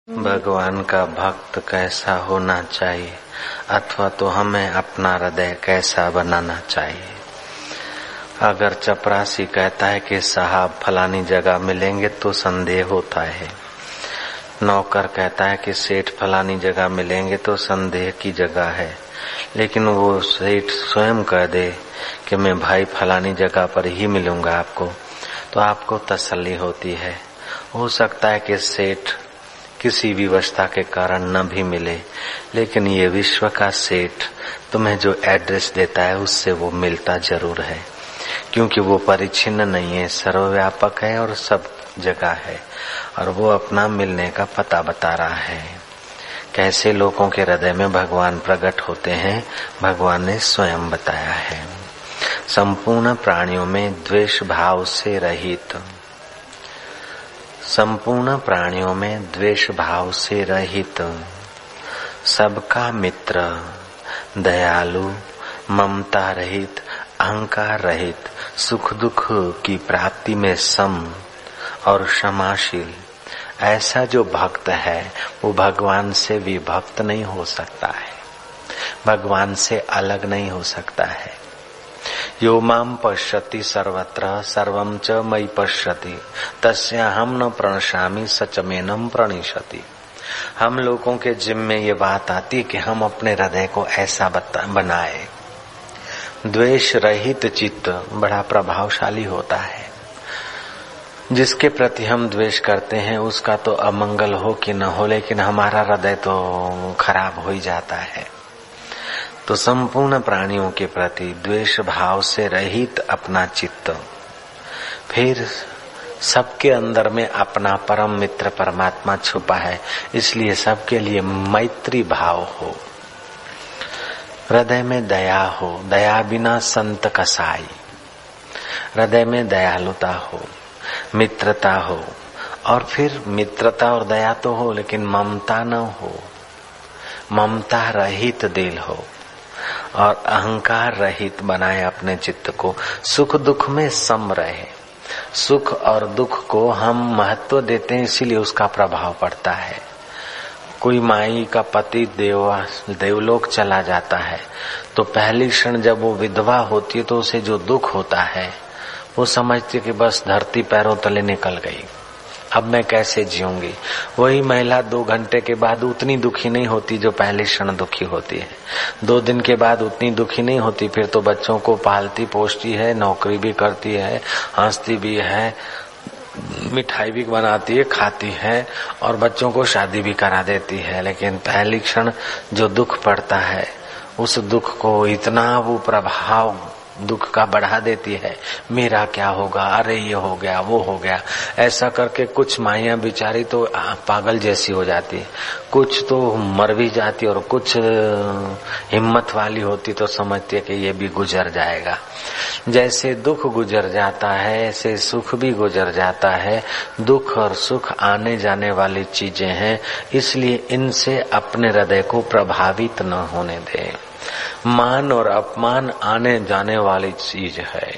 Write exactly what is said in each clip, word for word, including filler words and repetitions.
भगवान का भक्त कैसा होना चाहिए अथवा तो हमें अपना हृदय कैसा बनाना चाहिए। अगर चपरासी कहता है कि साहब फलानी जगह मिलेंगे तो संदेह होता है, नौकर कहता है कि सेठ फलानी जगह मिलेंगे तो संदेह की जगह है, लेकिन वो सेठ स्वयं कह दे कि मैं भाई फलानी जगह पर ही मिलूंगा आपको, तो आपको तसल्ली होती है। हो सकता है कि सेठ किसी विवशता के कारण न भी मिले, लेकिन ये विश्व का सेठ तुम्हें जो एड्रेस देता है उससे वो मिलता जरूर है, क्योंकि वो परिच्छिन्न नहीं है, सर्वव्यापक है और सब जगह है, और वो अपना मिलने का पता बता रहा है। कैसे लोगों के हृदय में भगवान प्रकट होते हैं, भगवान ने स्वयं बताया है। संपूर्ण प्राणियों में द्वेष भाव से रहित, संपूर्ण प्राणियों में द्वेष भाव से रहित, सबका मित्र, दयालु, ममता रहित, अहंकार रहित, सुख दुख की प्राप्ति में सम और क्षमाशील, ऐसा जो भक्त है वो भगवान से विभक्त नहीं हो सकता है, भगवान से अलग नहीं हो सकता है। यो माम पश्यति सर्वत्र सर्वं च मयि पश्यति तस्याहं न प्रणश्यामि सच मेनं प्रणिशति। हम लोगों के जिम में ये बात आती कि हम अपने हृदय को ऐसा बनाए। द्वेष रहित चित्त बड़ा प्रभावशाली होता है। जिसके प्रति हम द्वेष करते हैं उसका तो अमंगल हो कि न हो, लेकिन हमारा हृदय तो खराब हो ही जाता है। तो संपूर्ण प्राणियों के प्रति द्वेष भाव से रहित अपना चित्त, फिर सबके अंदर में अपना परम मित्र परमात्मा छुपा है, इसलिए सबके लिए मैत्री भाव हो, हृदय में दया हो, दया बिना संत कसाई, हृदय में दयालुता हो, मित्रता हो, और फिर मित्रता और दया तो हो लेकिन ममता न हो, ममता रहित दिल हो और अहंकार रहित बनाए अपने चित्त को। सुख दुख में सम रहे। सुख और दुख को हम महत्व देते हैं, इसीलिए उसका प्रभाव पड़ता है। कोई माई का पति देवा देवलोक चला जाता है तो पहली क्षण जब वो विधवा होती है तो उसे जो दुख होता है वो समझती कि बस धरती पैरों तले निकल गई, अब मैं कैसे जीऊंगी। वही महिला दो घंटे के बाद उतनी दुखी नहीं होती जो पहले क्षण दुखी होती है, दो दिन के बाद उतनी दुखी नहीं होती, फिर तो बच्चों को पालती पोषती है, नौकरी भी करती है, हंसती भी है, मिठाई भी बनाती है, खाती है और बच्चों को शादी भी करा देती है। लेकिन पहली क्षण जो दुख पड़ता है उस दुख को इतना वो प्रभाव दुख का बढ़ा देती है, मेरा क्या होगा, अरे ये हो गया वो हो गया। ऐसा करके कुछ माइयां बेचारी तो पागल जैसी हो जाती है, कुछ तो मर भी जाती और कुछ हिम्मत वाली होती तो समझती है कि ये भी गुजर जाएगा। जैसे दुख गुजर जाता है ऐसे सुख भी गुजर जाता है। दुख और सुख आने जाने वाली चीजें हैं, इसलिए इनसे अपने हृदय को प्रभावित न होने दें। मान और अपमान आने जाने वाली चीज है।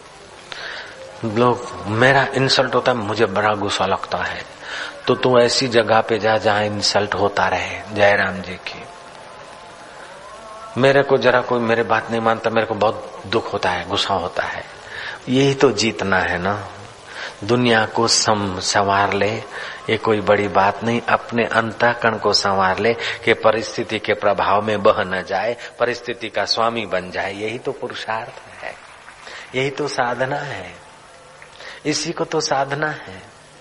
लोग मेरा इंसल्ट होता है, मुझे बड़ा गुस्सा लगता है, तो तू ऐसी जगह पे जा जहाँ इंसल्ट होता रहे। जयराम जी की, मेरे को जरा कोई मेरे बात नहीं मानता, मेरे को बहुत दुख होता है, गुस्सा होता है। यही तो जीतना है ना। दुनिया को सम संवार ले, ये कोई बड़ी बात नहीं। अपने अंतःकरण को संवार ले कि परिस्थिति के प्रभाव में बह न जाए, परिस्थिति का स्वामी बन जाए। यही तो पुरुषार्थ है, यही तो साधना है, इसी को तो साधना है।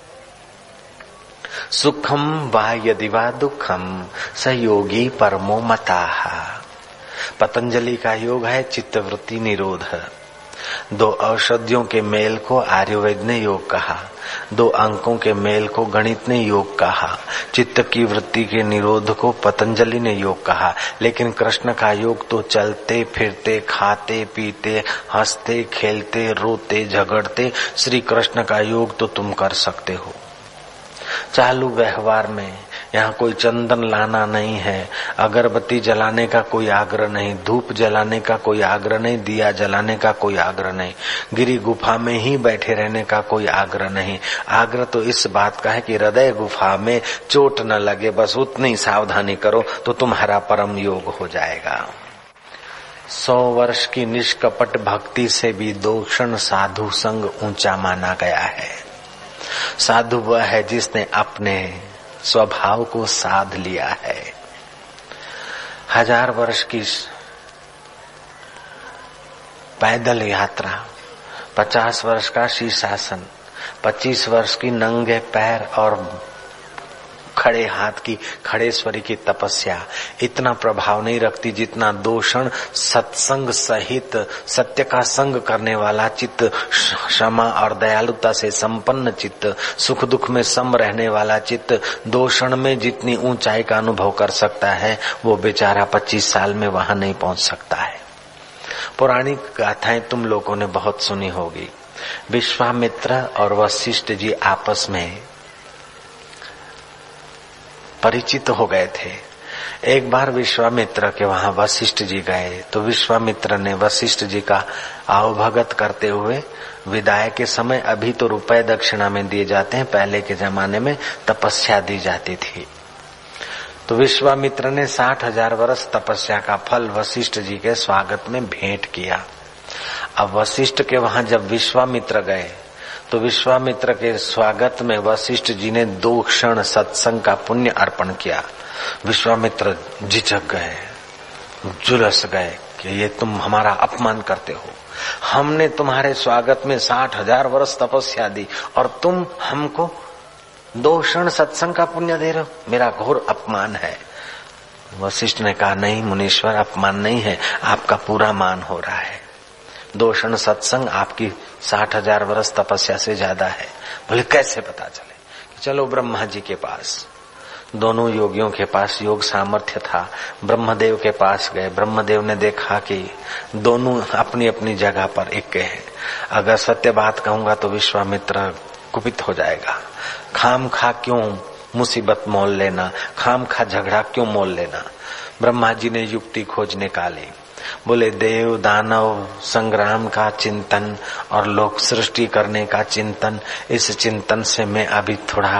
सुखम वा यदि वा दुखम सहयोगी परमो मताः। पतंजलि का योग है चित्तवृत्ति निरोध। दो औषधियों के मेल को आयुर्वेद ने योग कहा, दो अंकों के मेल को गणित ने योग कहा, चित्त की वृत्ति के निरोध को पतंजलि ने योग कहा। लेकिन कृष्ण का योग तो चलते फिरते, खाते पीते, हंसते खेलते, रोते झगड़ते, श्री कृष्ण का योग तो तुम कर सकते हो। चालू व्यवहार में यहाँ कोई चंदन लाना नहीं है, अगरबत्ती जलाने का कोई आग्रह नहीं, धूप जलाने का कोई आग्रह नहीं, दिया जलाने का कोई आग्रह नहीं, गिरी गुफा में ही बैठे रहने का कोई आग्रह नहीं। आग्रह तो इस बात का है कि हृदय गुफा में चोट न लगे, बस उतनी सावधानी करो तो तुम्हारा परम योग हो जाएगा। सौ वर्ष की निष्कपट भक्ति से भी दोषण साधु संग ऊंचा माना गया है। साधु वह है जिसने अपने स्वभाव को साध लिया है। हजार वर्ष की पैदल यात्रा, पचास वर्ष का शीर्षासन, पच्चीस वर्ष की नंगे पैर और खड़े हाथ की खड़ेश्वरी की तपस्या इतना प्रभाव नहीं रखती जितना दोषण सत्संग सहित सत्य का संग करने वाला चित्त, क्षमा और दयालुता से संपन्न चित्त, सुख दुख में सम रहने वाला चित्त दोषण में जितनी ऊंचाई का अनुभव कर सकता है वो बेचारा पच्चीस साल में वहां नहीं पहुंच सकता है। पौराणिक गाथाएं तुम लोगों ने बहुत सुनी होगी। विश्वामित्र और वशिष्ठ जी आपस में परिचित हो गए थे। एक बार विश्वामित्र के वहां वशिष्ठ जी गए तो विश्वामित्र ने वशिष्ठ जी का आवभगत करते हुए विदाई के समय, अभी तो रुपए दक्षिणा में दिए जाते हैं, पहले के जमाने में तपस्या दी जाती थी, तो विश्वामित्र ने साठ हजार वर्ष तपस्या का फल वशिष्ठ जी के स्वागत में भेंट किया। अब वशिष्ठ के वहां जब विश्वामित्र गए तो विश्वामित्र के स्वागत में वशिष्ठ जी ने दो क्षण सत्संग का पुण्य अर्पण किया। विश्वामित्र झिझक गए, झुलस गए कि ये तुम हमारा अपमान करते हो, हमने तुम्हारे स्वागत में साठ हजार वर्ष तपस्या दी और तुम हमको दो क्षण सत्संग का पुण्य दे रहे हो, मेरा घोर अपमान है। वशिष्ठ ने कहा, नहीं मुनीश्वर, अपमान नहीं है, आपका पूरा मान हो रहा है। दो क्षण सत्संग आपकी साठ हजार वर्ष तपस्या से ज्यादा है। बोले कैसे पता चले? कि चलो ब्रह्मा जी के पास। दोनों योगियों के पास योग सामर्थ्य था। ब्रह्मदेव के पास गए। ब्रह्मदेव ने देखा कि दोनों अपनी अपनी जगह पर एक हैं। अगर सत्य बात कहूंगा तो विश्वामित्र कुपित हो जाएगा। खाम खा क्यों मुसीबत मोल लेना, खाम खा झगड़ा क्यों मोल लेना। ब्रह्मा जी ने युक्ति खोज निकाली। बोले देव दानव संग्राम का चिंतन और लोक सृष्टि करने का चिंतन, इस चिंतन से मैं अभी थोड़ा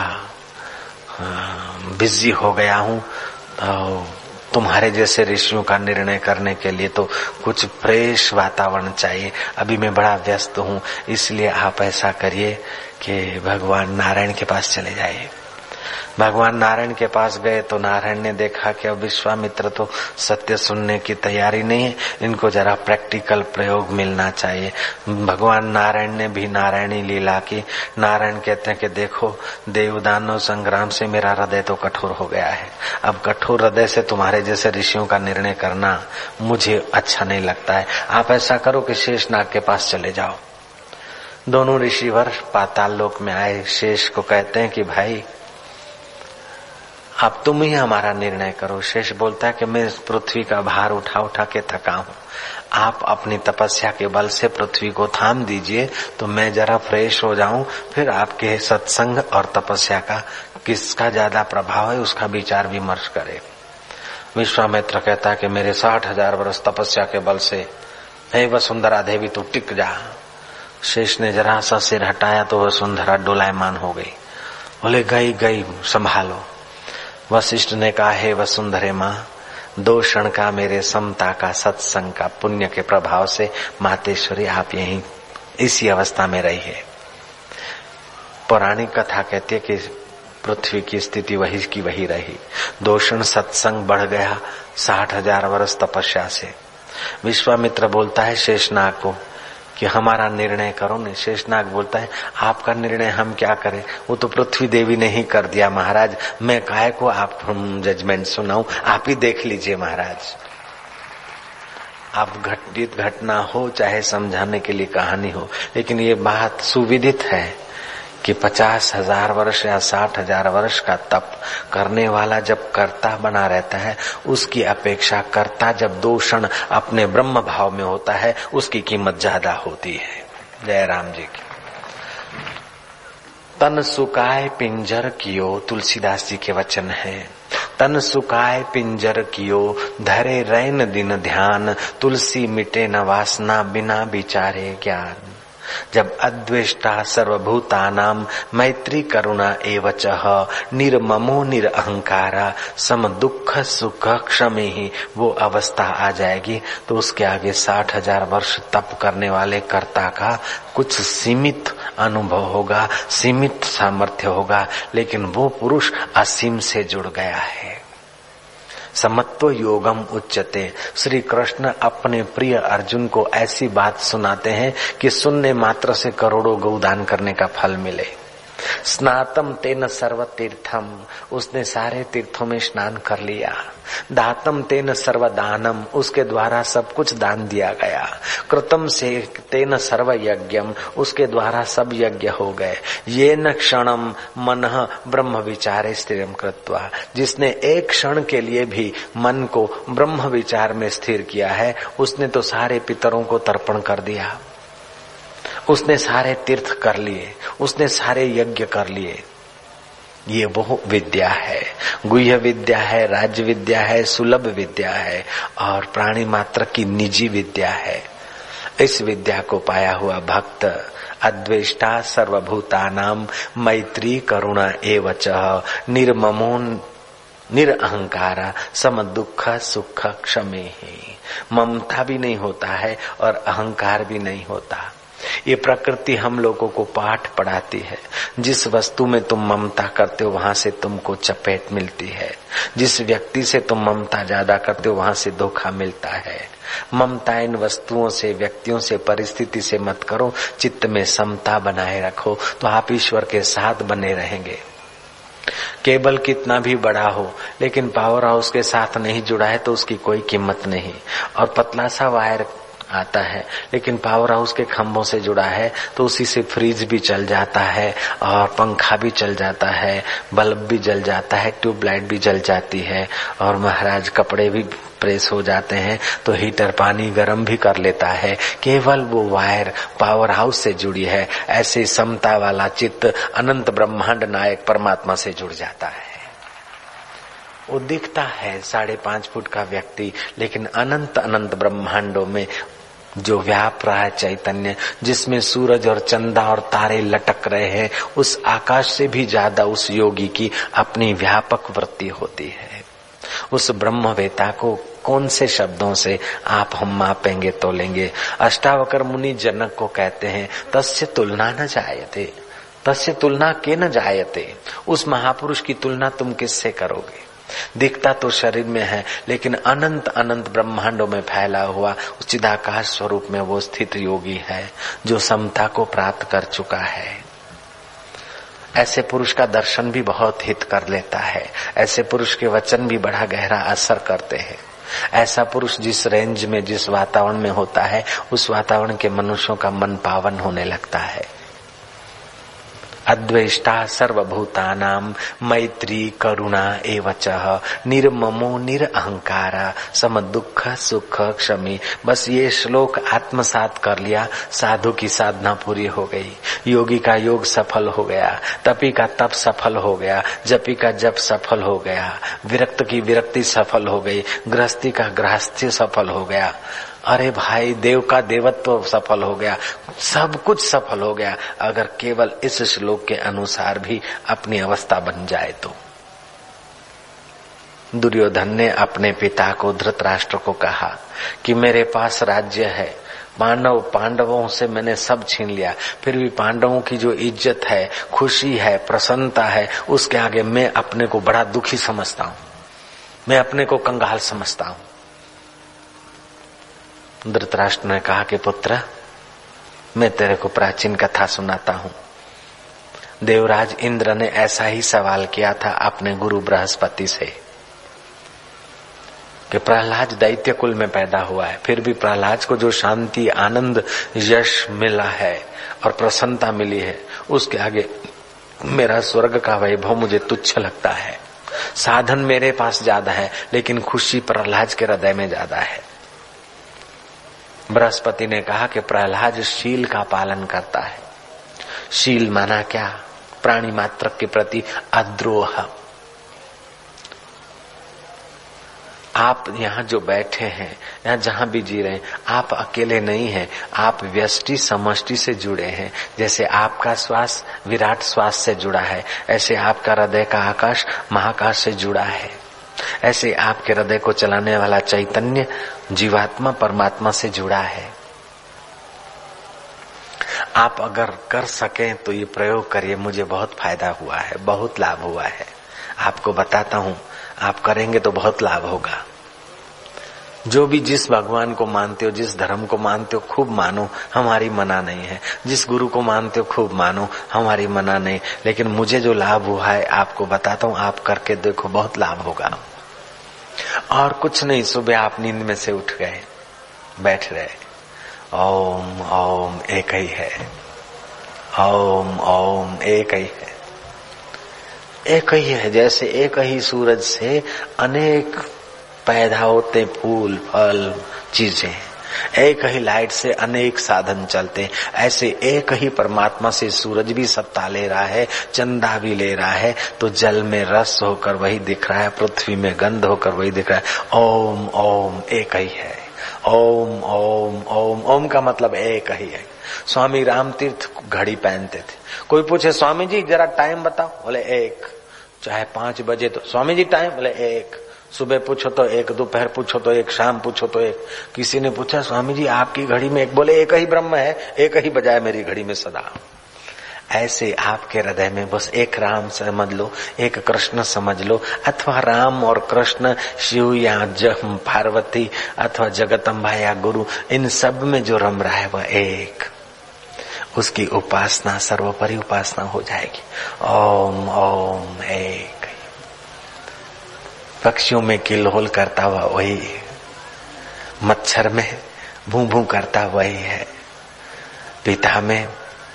बिजी हो गया हूँ। तो तुम्हारे जैसे ऋषियों का निर्णय करने के लिए तो कुछ फ्रेश वातावरण चाहिए। अभी मैं बड़ा व्यस्त हूँ, इसलिए आप ऐसा करिए कि भगवान नारायण के पास चले जाइए। भगवान नारायण के पास गए तो नारायण ने देखा कि अब विश्वामित्र तो सत्य सुनने की तैयारी नहीं है, इनको जरा प्रैक्टिकल प्रयोग मिलना चाहिए। भगवान नारायण ने भी नारायणी लीला की। नारायण कहते हैं कि देखो देवदानव संग्राम से मेरा हृदय तो कठोर हो गया है। अब कठोर हृदय से तुम्हारे जैसे ऋषियों का निर्णय करना मुझे अच्छा नहीं लगता है। आप ऐसा करो कि शेषनाग के पास चले जाओ। दोनों ऋषिवर पाताल लोक में आए। शेष को कहते हैं कि भाई अब तुम ही हमारा निर्णय करो। शेष बोलता है कि मैं इस पृथ्वी का भार उठा उठा के थका हूँ, आप अपनी तपस्या के बल से पृथ्वी को थाम दीजिए तो मैं जरा फ्रेश हो जाऊं, फिर आपके सत्संग और तपस्या का किसका ज्यादा प्रभाव है उसका विचार विमर्श करे। विश्वामित्र कहता है कि मेरे साठ हजार वर्ष तपस्या के बल से, हे वसुंधरा देवी तू टिक जा। शेष ने जरा सा सिर हटाया तो वसुंधरा डोलायमान हो गई। बोले गई गई संभालो। वशिष्ठ ने कहा, हे वसुंधरे माँ, दो क्षण का मेरे समता का सत्संग का पुण्य के प्रभाव से मातेश्वरी आप यहीं इसी अवस्था में रही है। पौराणिक कथा कहती है कि पृथ्वी की स्थिति वही की वही रही। दो क्षण सत्संग बढ़ गया साठ हजार वर्ष तपस्या से। विश्वामित्र बोलता है शेषनाग को कि हमारा निर्णय करो ने। शेषनाग बोलता है आपका निर्णय हम क्या करें, वो तो पृथ्वी देवी ने ही कर दिया महाराज, मैं काहे को आप जजमेंट सुनाऊं, आप ही देख लीजिए महाराज। आप घटित घटना हो चाहे समझाने के लिए कहानी हो, लेकिन ये बात सुविदित है कि पचास हजार वर्ष या साठ हजार वर्ष का तप करने वाला जब कर्ता बना रहता है, उसकी अपेक्षा कर्ता जब दो क्षण अपने ब्रह्म भाव में होता है उसकी कीमत ज्यादा होती है। जय राम जी की। तन सुकाय पिंजर कियो, तुलसीदास जी के वचन है। तन सुकाय पिंजर कियो, धरे रैन दिन ध्यान, तुलसी मिटे न वासना, बिना विचारे ज्ञान। जब अद्वेष्टा सर्वभूतानाम मैत्री करुणा एवचः, निर्ममो निरअहंकारा, सम दुख सुख क्षमे ही, वो अवस्था आ जाएगी तो उसके आगे साठ हजार वर्ष तप करने वाले कर्ता का कुछ सीमित अनुभव होगा, सीमित सामर्थ्य होगा, लेकिन वो पुरुष असीम से जुड़ गया है। समत्व योगम उच्चते। श्री कृष्ण अपने प्रिय अर्जुन को ऐसी बात सुनाते हैं कि सुनने मात्र से करोड़ों गौदान करने का फल मिले। स्नातम तेन सर्व तीर्थम, उसने सारे तीर्थों में स्नान कर लिया। दातम तेन सर्वदानम, उसके द्वारा सब कुछ दान दिया गया। कृतम से तेन सर्व यज्ञम, उसके द्वारा सब यज्ञ हो गए। ये न क्षणम मनः ब्रह्म विचारे स्थिरम कृत्वा, जिसने एक क्षण के लिए भी मन को ब्रह्म विचार में स्थिर किया है, उसने तो सारे पितरों को तर्पण कर दिया, उसने सारे तीर्थ कर लिए, उसने सारे यज्ञ कर लिए। ये वो विद्या है, गुह्य विद्या है, राज्य विद्या है, सुलभ विद्या है और प्राणी मात्र की निजी विद्या है। इस विद्या को पाया हुआ भक्त अद्वेष्टा सर्वभूतानाम मैत्री करुणा एवचः, निर्ममो निरअहंकारा, सम दुख सुख क्षमे ही। ममता भी नहीं होता है और अहंकार भी नहीं होता। ये प्रकृति हम लोगों को पाठ पढ़ाती है। जिस वस्तु में तुम ममता करते हो वहां से तुमको चपेट मिलती है, जिस व्यक्ति से तुम ममता ज्यादा करते हो वहां से धोखा मिलता है। ममता इन वस्तुओं से, व्यक्तियों से, परिस्थिति से मत करो, चित्त में समता बनाए रखो तो आप ईश्वर के साथ बने रहेंगे। केबल कितना भी बड़ा हो लेकिन पावर हाउस के साथ नहीं जुड़ा है तो उसकी कोई कीमत नहीं। और पतला सा वायर आता है लेकिन पावर हाउस के खंभों से जुड़ा है तो उसी से फ्रिज भी चल जाता है और पंखा भी चल जाता है, बल्ब भी जल जाता है, ट्यूबलाइट भी जल जाती है और महाराज कपड़े भी प्रेस हो जाते हैं तो हीटर पानी गर्म भी कर लेता है। केवल वो वायर पावर हाउस से जुड़ी है। ऐसे समता वाला चित्त अनंत ब्रह्मांड नायक परमात्मा से जुड़ जाता है। वो दिखता है साढ़े पांच फुट का व्यक्ति, लेकिन अनंत अनंत ब्रह्मांडों में जो व्याप रहा है चैतन्य, जिसमें सूरज और चंदा और तारे लटक रहे हैं, उस आकाश से भी ज्यादा उस योगी की अपनी व्यापक वृत्ति होती है। उस ब्रह्मवेता को कौन से शब्दों से आप हम मापेंगे तोलेंगे। अष्टावकर मुनि जनक को कहते हैं तस्य तुलना न जायते, तस्य तुलना के न जायते। उस महापुरुष की तुलना तुम किससे करोगे। दिखता तो शरीर में है लेकिन अनंत अनंत ब्रह्मांडों में फैला हुआ उस चिदाकाश स्वरूप में वो स्थित योगी है जो समता को प्राप्त कर चुका है। ऐसे पुरुष का दर्शन भी बहुत हित कर लेता है। ऐसे पुरुष के वचन भी बड़ा गहरा असर करते हैं। ऐसा पुरुष जिस रेंज में, जिस वातावरण में होता है, उस वातावरण के मनुष्यों का मन पावन होने लगता है। अद्वेष्टा सर्वभूतानाम मैत्री करुणा एवचः, निर्ममो निरअहंकारा, सम दुख सुख क्षमी। बस ये श्लोक आत्मसात कर लिया, साधु की साधना पूरी हो गई, योगी का योग सफल हो गया, तपी का तप सफल हो गया, जपी का जप सफल हो गया, विरक्त की विरक्ति सफल हो गई, गृहस्थी का गृहस्थी सफल हो गया। अरे भाई, देव का देवत्व सफल हो गया, सब कुछ सफल हो गया अगर केवल इस श्लोक के अनुसार भी अपनी अवस्था बन जाए तो। दुर्योधन ने अपने पिता को, धृतराष्ट्र को कहा कि मेरे पास राज्य है, पांडव पांडवों से मैंने सब छीन लिया, फिर भी पांडवों की जो इज्जत है, खुशी है, प्रसन्नता है, उसके आगे मैं अपने को बड़ा दुखी समझता हूँ, मैं अपने को कंगाल समझता हूँ। धृतराष्ट्र ने कहा कि पुत्र, मैं तेरे को प्राचीन कथा सुनाता हूँ। देवराज इंद्र ने ऐसा ही सवाल किया था अपने गुरु बृहस्पति से कि प्रहलाद दैत्य कुल में पैदा हुआ है, फिर भी प्रहलाद को जो शांति, आनंद, यश मिला है और प्रसन्नता मिली है, उसके आगे मेरा स्वर्ग का वैभव मुझे तुच्छ लगता है। साधन मेरे पास ज्यादा है लेकिन खुशी प्रहलाद के हृदय में ज्यादा है। बृहस्पति ने कहा कि प्रहलाद शील का पालन करता है। शील माना क्या? प्राणी मात्र के प्रति अद्रोह। आप यहाँ जो बैठे हैं, यहाँ जहाँ भी जी रहे हैं, आप अकेले नहीं हैं, आप व्यष्टि समष्टि से जुड़े हैं। जैसे आपका श्वास विराट श्वास से जुड़ा है, ऐसे आपका हृदय का आकाश महाकाश से जुड़ा है। ऐसे आपके हृदय को चलाने वाला चैतन्य जीवात्मा परमात्मा से जुड़ा है। आप अगर कर सकें तो ये प्रयोग करिए। मुझे बहुत फायदा हुआ है, बहुत लाभ हुआ है। आपको बताता हूँ, आप करेंगे तो बहुत लाभ होगा। जो भी जिस भगवान को मानते हो, जिस धर्म को मानते हो, खूब मानो, हमारी मना नहीं है। जिस गुरु को मानते हो खूब मानो, हमारी मना नहीं। लेकिन मुझे जो लाभ हुआ है आपको बताता हूँ, आप करके देखो, बहुत लाभ होगा। और कुछ नहीं, सुबह आप नींद में से उठ गए, बैठ रहे, ओम ओम एक ही है, ओम ओम एक ही है, एक ही है। जैसे एक ही सूरज से अनेक पैदा होते फूल फल चीजें, एक ही लाइट से अनेक साधन चलते, ऐसे एक ही परमात्मा से सूरज भी सत्ता ले रहा है, चंदा भी ले रहा है, तो जल में रस होकर वही दिख रहा है, पृथ्वी में गंध होकर वही दिख रहा है। ओम ओम एक ही है, ओम ओम ओम। ओम का मतलब एक ही है। स्वामी रामतीर्थ घड़ी पहनते थे। कोई पूछे स्वामी जी जरा टाइम बताओ, बोले एक। चाहे पांच बजे तो स्वामी जी टाइम, बोले एक। सुबह पूछो तो एक, दोपहर पूछो तो एक, शाम पूछो तो एक। किसी ने पूछा स्वामी जी आपकी घड़ी में एक, बोले एक ही ब्रह्म है, एक ही बजाय मेरी घड़ी में सदा। ऐसे आपके हृदय में बस एक राम समझ लो, एक कृष्ण समझ लो, अथवा राम और कृष्ण, शिव या जम पार्वती, अथवा जगदम्बा या गुरु, इन सब में जो रम रहा है वह एक। उसकी उपासना सर्वोपरि उपासना हो जाएगी। ओम ओम एक। पक्षियों में किलहोल करता हुआ वही, मच्छर में भू भू करता वही है, पिता में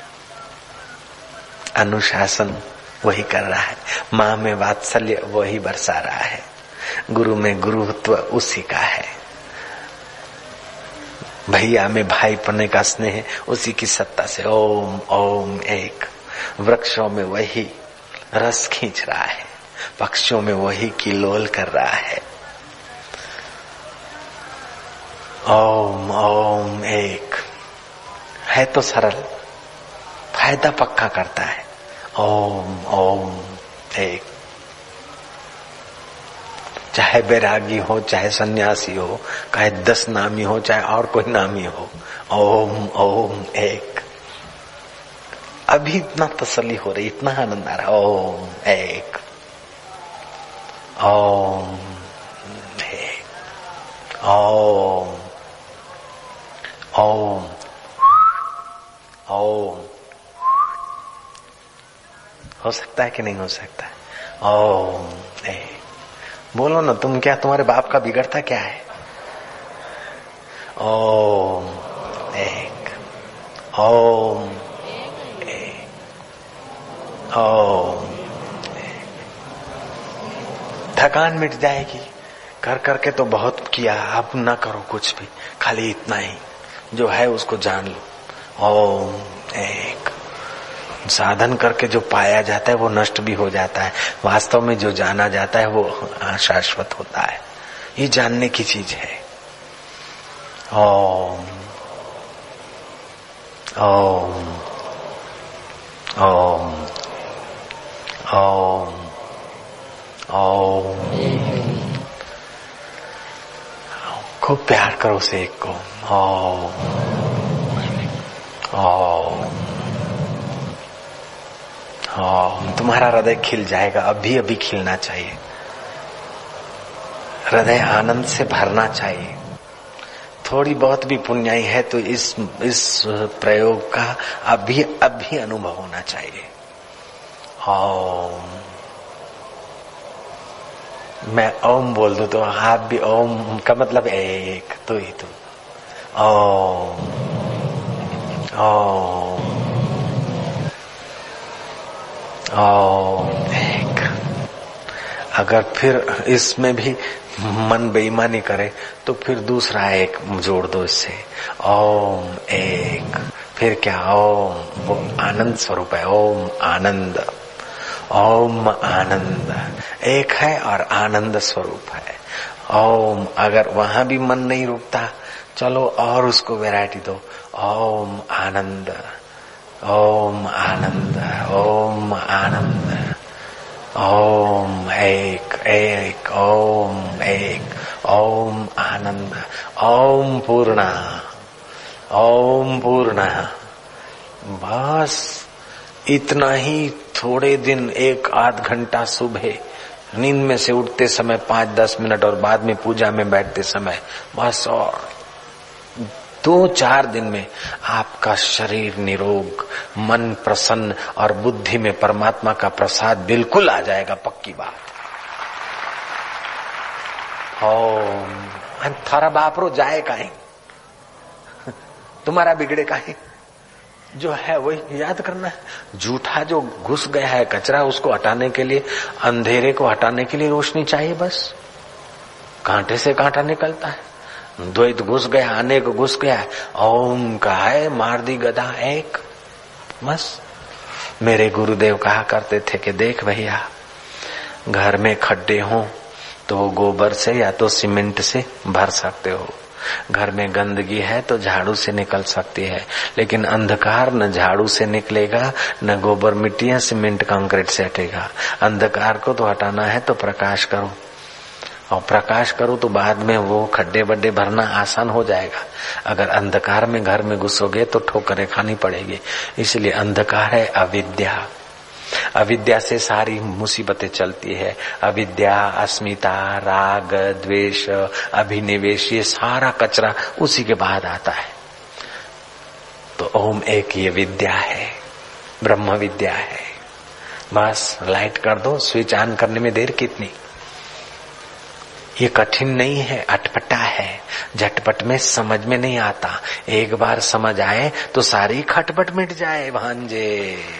अनुशासन वही कर रहा है, माँ में वात्सल्य वही बरसा रहा है, गुरु में गुरुत्व उसी का है, भैया में भाई पने का स्नेह उसी की सत्ता से। ओम ओम एक। वृक्षों में वही रस खींच रहा है, पक्षियों में वही किलोल कर रहा है। ओम ओम एक है तो सरल, फायदा पक्का करता है। ओम ओम एक। चाहे बैरागी हो, चाहे सन्यासी हो, चाहे दस नामी हो, चाहे और कोई नामी हो, ओम ओम एक। अभी इतना तसल्ली हो रही, इतना आनंद आ रहा। ओम एक, ओम एक, ओम ओम ओम। हो सकता है कि नहीं हो सकता है? ओम एक। बोलो ना तुम, क्या तुम्हारे बाप का बिगड़ता क्या है? ओम एक, ओम एक, ओम एक। थकान मिट जाएगी। कर करके तो बहुत किया, अब ना करो कुछ भी, खाली इतना ही जो है उसको जान लो। ओम एक। साधन करके जो पाया जाता है वो नष्ट भी हो जाता है, वास्तव में जो जाना जाता है वो शाश्वत होता है। ये जानने की चीज है। ओम ओम ओम ओम ओम। खूब प्यार करो उसे एक को। ओम ओम ओम। तुम्हारा हृदय खिल जाएगा, अभी अभी खिलना चाहिए। हृदय आनंद से भरना चाहिए। थोड़ी बहुत भी पुण्याई है तो इस इस प्रयोग का अभी अभी अनुभव होना चाहिए। ओम। मैं ओम बोल दूं तो आप भी ओम का मतलब एक, तो ही तो। ओम ओम ओम एक। अगर फिर इसमें भी मन बेईमानी करे तो फिर दूसरा एक जोड़ दो इससे। ओम एक। फिर क्या, ओम, वो आनंद स्वरूप है। ओम आनंद, ओम आनंद एक है और आनंद स्वरूप है। ओम, अगर वहां भी मन नहीं रुकता, चलो और उसको वैरायटी दो। ओम आनंद, ओम आनंद, ओम आनंद, ओम एक एक, ओम एक, ओम आनंद, ओम पूर्णा, ओम पूर्णा। बस इतना ही थोड़े दिन, एक आध घंटा सुबह नींद में से उठते समय पांच दस मिनट और बाद में पूजा में बैठते समय, बस और दो चार दिन में आपका शरीर निरोग, मन प्रसन्न और बुद्धि में परमात्मा का प्रसाद बिल्कुल आ जाएगा, पक्की बात। ओम, थारा बापरो जाए काहे, तुम्हारा बिगड़े काहे, जो है वही याद करना है। झूठा जो घुस गया है कचरा, उसको हटाने के लिए, अंधेरे को हटाने के लिए रोशनी चाहिए। बस कांटे से कांटा निकलता है। द्वैत घुस गया, अनेक घुस गया, ओम का है, मार दी गदा एक। बस मेरे गुरुदेव कहा करते थे कि देख भैया, घर में खड्डे हों तो गोबर से या तो सीमेंट से भर सकते हो, घर में गंदगी है तो झाड़ू से निकल सकती है, लेकिन अंधकार न झाड़ू से निकलेगा, न गोबर मिट्टी या सीमेंट कंक्रीट से हटेगा। अंधकार को तो हटाना है तो प्रकाश करो, और प्रकाश करो तो बाद में वो खड्डे बड्डे भरना आसान हो जाएगा। अगर अंधकार में घर में घुसोगे तो ठोकरें खानी पड़ेगी। इसलिए अंधकार है अविद्या, अविद्या से सारी मुसीबतें चलती है। अविद्या, अस्मिता, राग, द्वेष, अभिनिवेश, ये सारा कचरा उसी के बाद आता है। तो ओम एक ये विद्या है, ब्रह्म विद्या है। बस लाइट कर दो, स्विच ऑन करने में देर कितनी। ये कठिन नहीं है, अटपटा है, झटपट में समझ में नहीं आता। एक बार समझ आए तो सारी खटपट मिट जाए भांजे।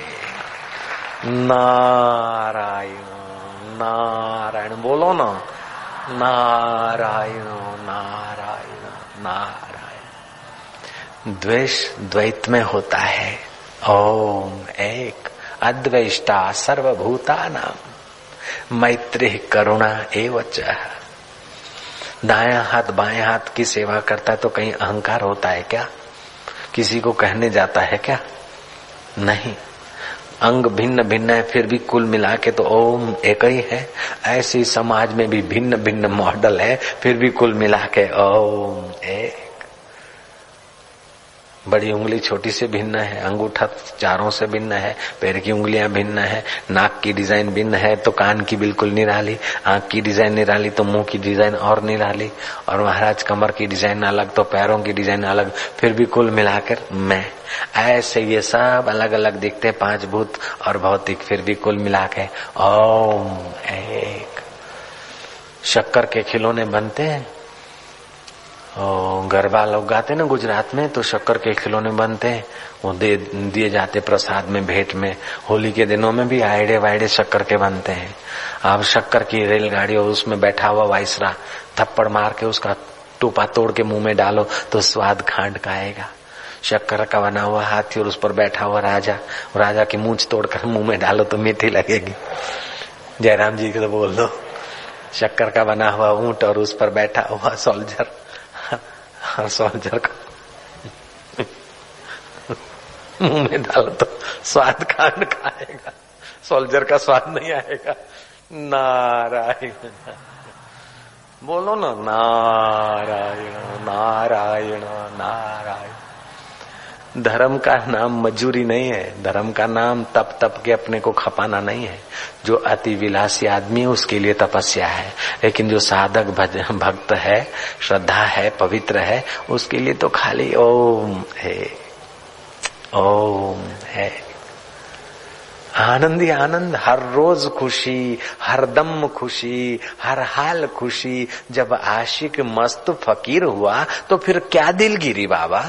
नारायण नारायण बोलो ना, नारायण नारायण नारायण। द्वेष द्वैत में होता है। ओम एक, अद्वेष्टा सर्वभूतानां मैत्री करुणा एवच। दायां हाथ बाएं हाथ की सेवा करता है तो कहीं अहंकार होता है क्या? किसी को कहने जाता है क्या? नहीं। अंग भिन्न भिन्न है, फिर भी कुल मिला के तो ओम एक ही है। ऐसी समाज में भी भिन्न भिन्न मॉडल है, फिर भी कुल मिला के ओम एक। बड़ी उंगली छोटी से भिन्न है, अंगूठा चारों से भिन्न है, पैर की उंगलियां भिन्न है, नाक की डिजाइन भिन्न है तो कान की बिल्कुल निराली, आंख की डिजाइन निराली तो मुंह की डिजाइन और निराली, और महाराज कमर की डिजाइन अलग तो पैरों की डिजाइन अलग, फिर भी कुल मिलाकर मैं। ऐसे ये सब अलग अलग दिखते, पांच भूत और भौतिक, फिर भी कुल मिला के ओम एक। शक्कर के खिलौने बनते हैं, गरबा लोग गाते ना गुजरात में, तो शक्कर के खिलौने बनते हैं, वो दे दिए जाते प्रसाद में, भेंट में। होली के दिनों में भी आयडे वायडे शक्कर के बनते हैं। अब शक्कर की रेलगाड़ी और उसमें बैठा हुआ वाइसरा थप्पड़ मार के उसका टोपा तोड़ के मुंह में डालो तो स्वाद खांड का आएगा। शक्कर का बना हुआ हाथी और उस पर बैठा हुआ राजा, राजा की मूंछ तोड़कर मुंह में डालो तो मीठी लगेगी। जयराम जी को तो बोल दो। शक्कर का बना हुआ ऊंट और उस पर बैठा हुआ सोल्जर, सोल्जर का मुंह में डालो तो स्वाद खांड का आएगा, सोल्जर का स्वाद नहीं आएगा। नारायण बोलो ना, नारायण नारायण नारायण। धर्म का नाम मजूरी नहीं है, धर्म का नाम तप तप के अपने को खपाना नहीं है। जो अति विलासी आदमी है उसके लिए तपस्या है, लेकिन जो साधक भक्त है, श्रद्धा है, पवित्र है, उसके लिए तो खाली ओम है, ओम है। आनंद ही आनंद, हर रोज खुशी, हर दम खुशी, हर हाल खुशी। जब आशिक मस्त फकीर हुआ तो फिर क्या दिलगिरी बाबा।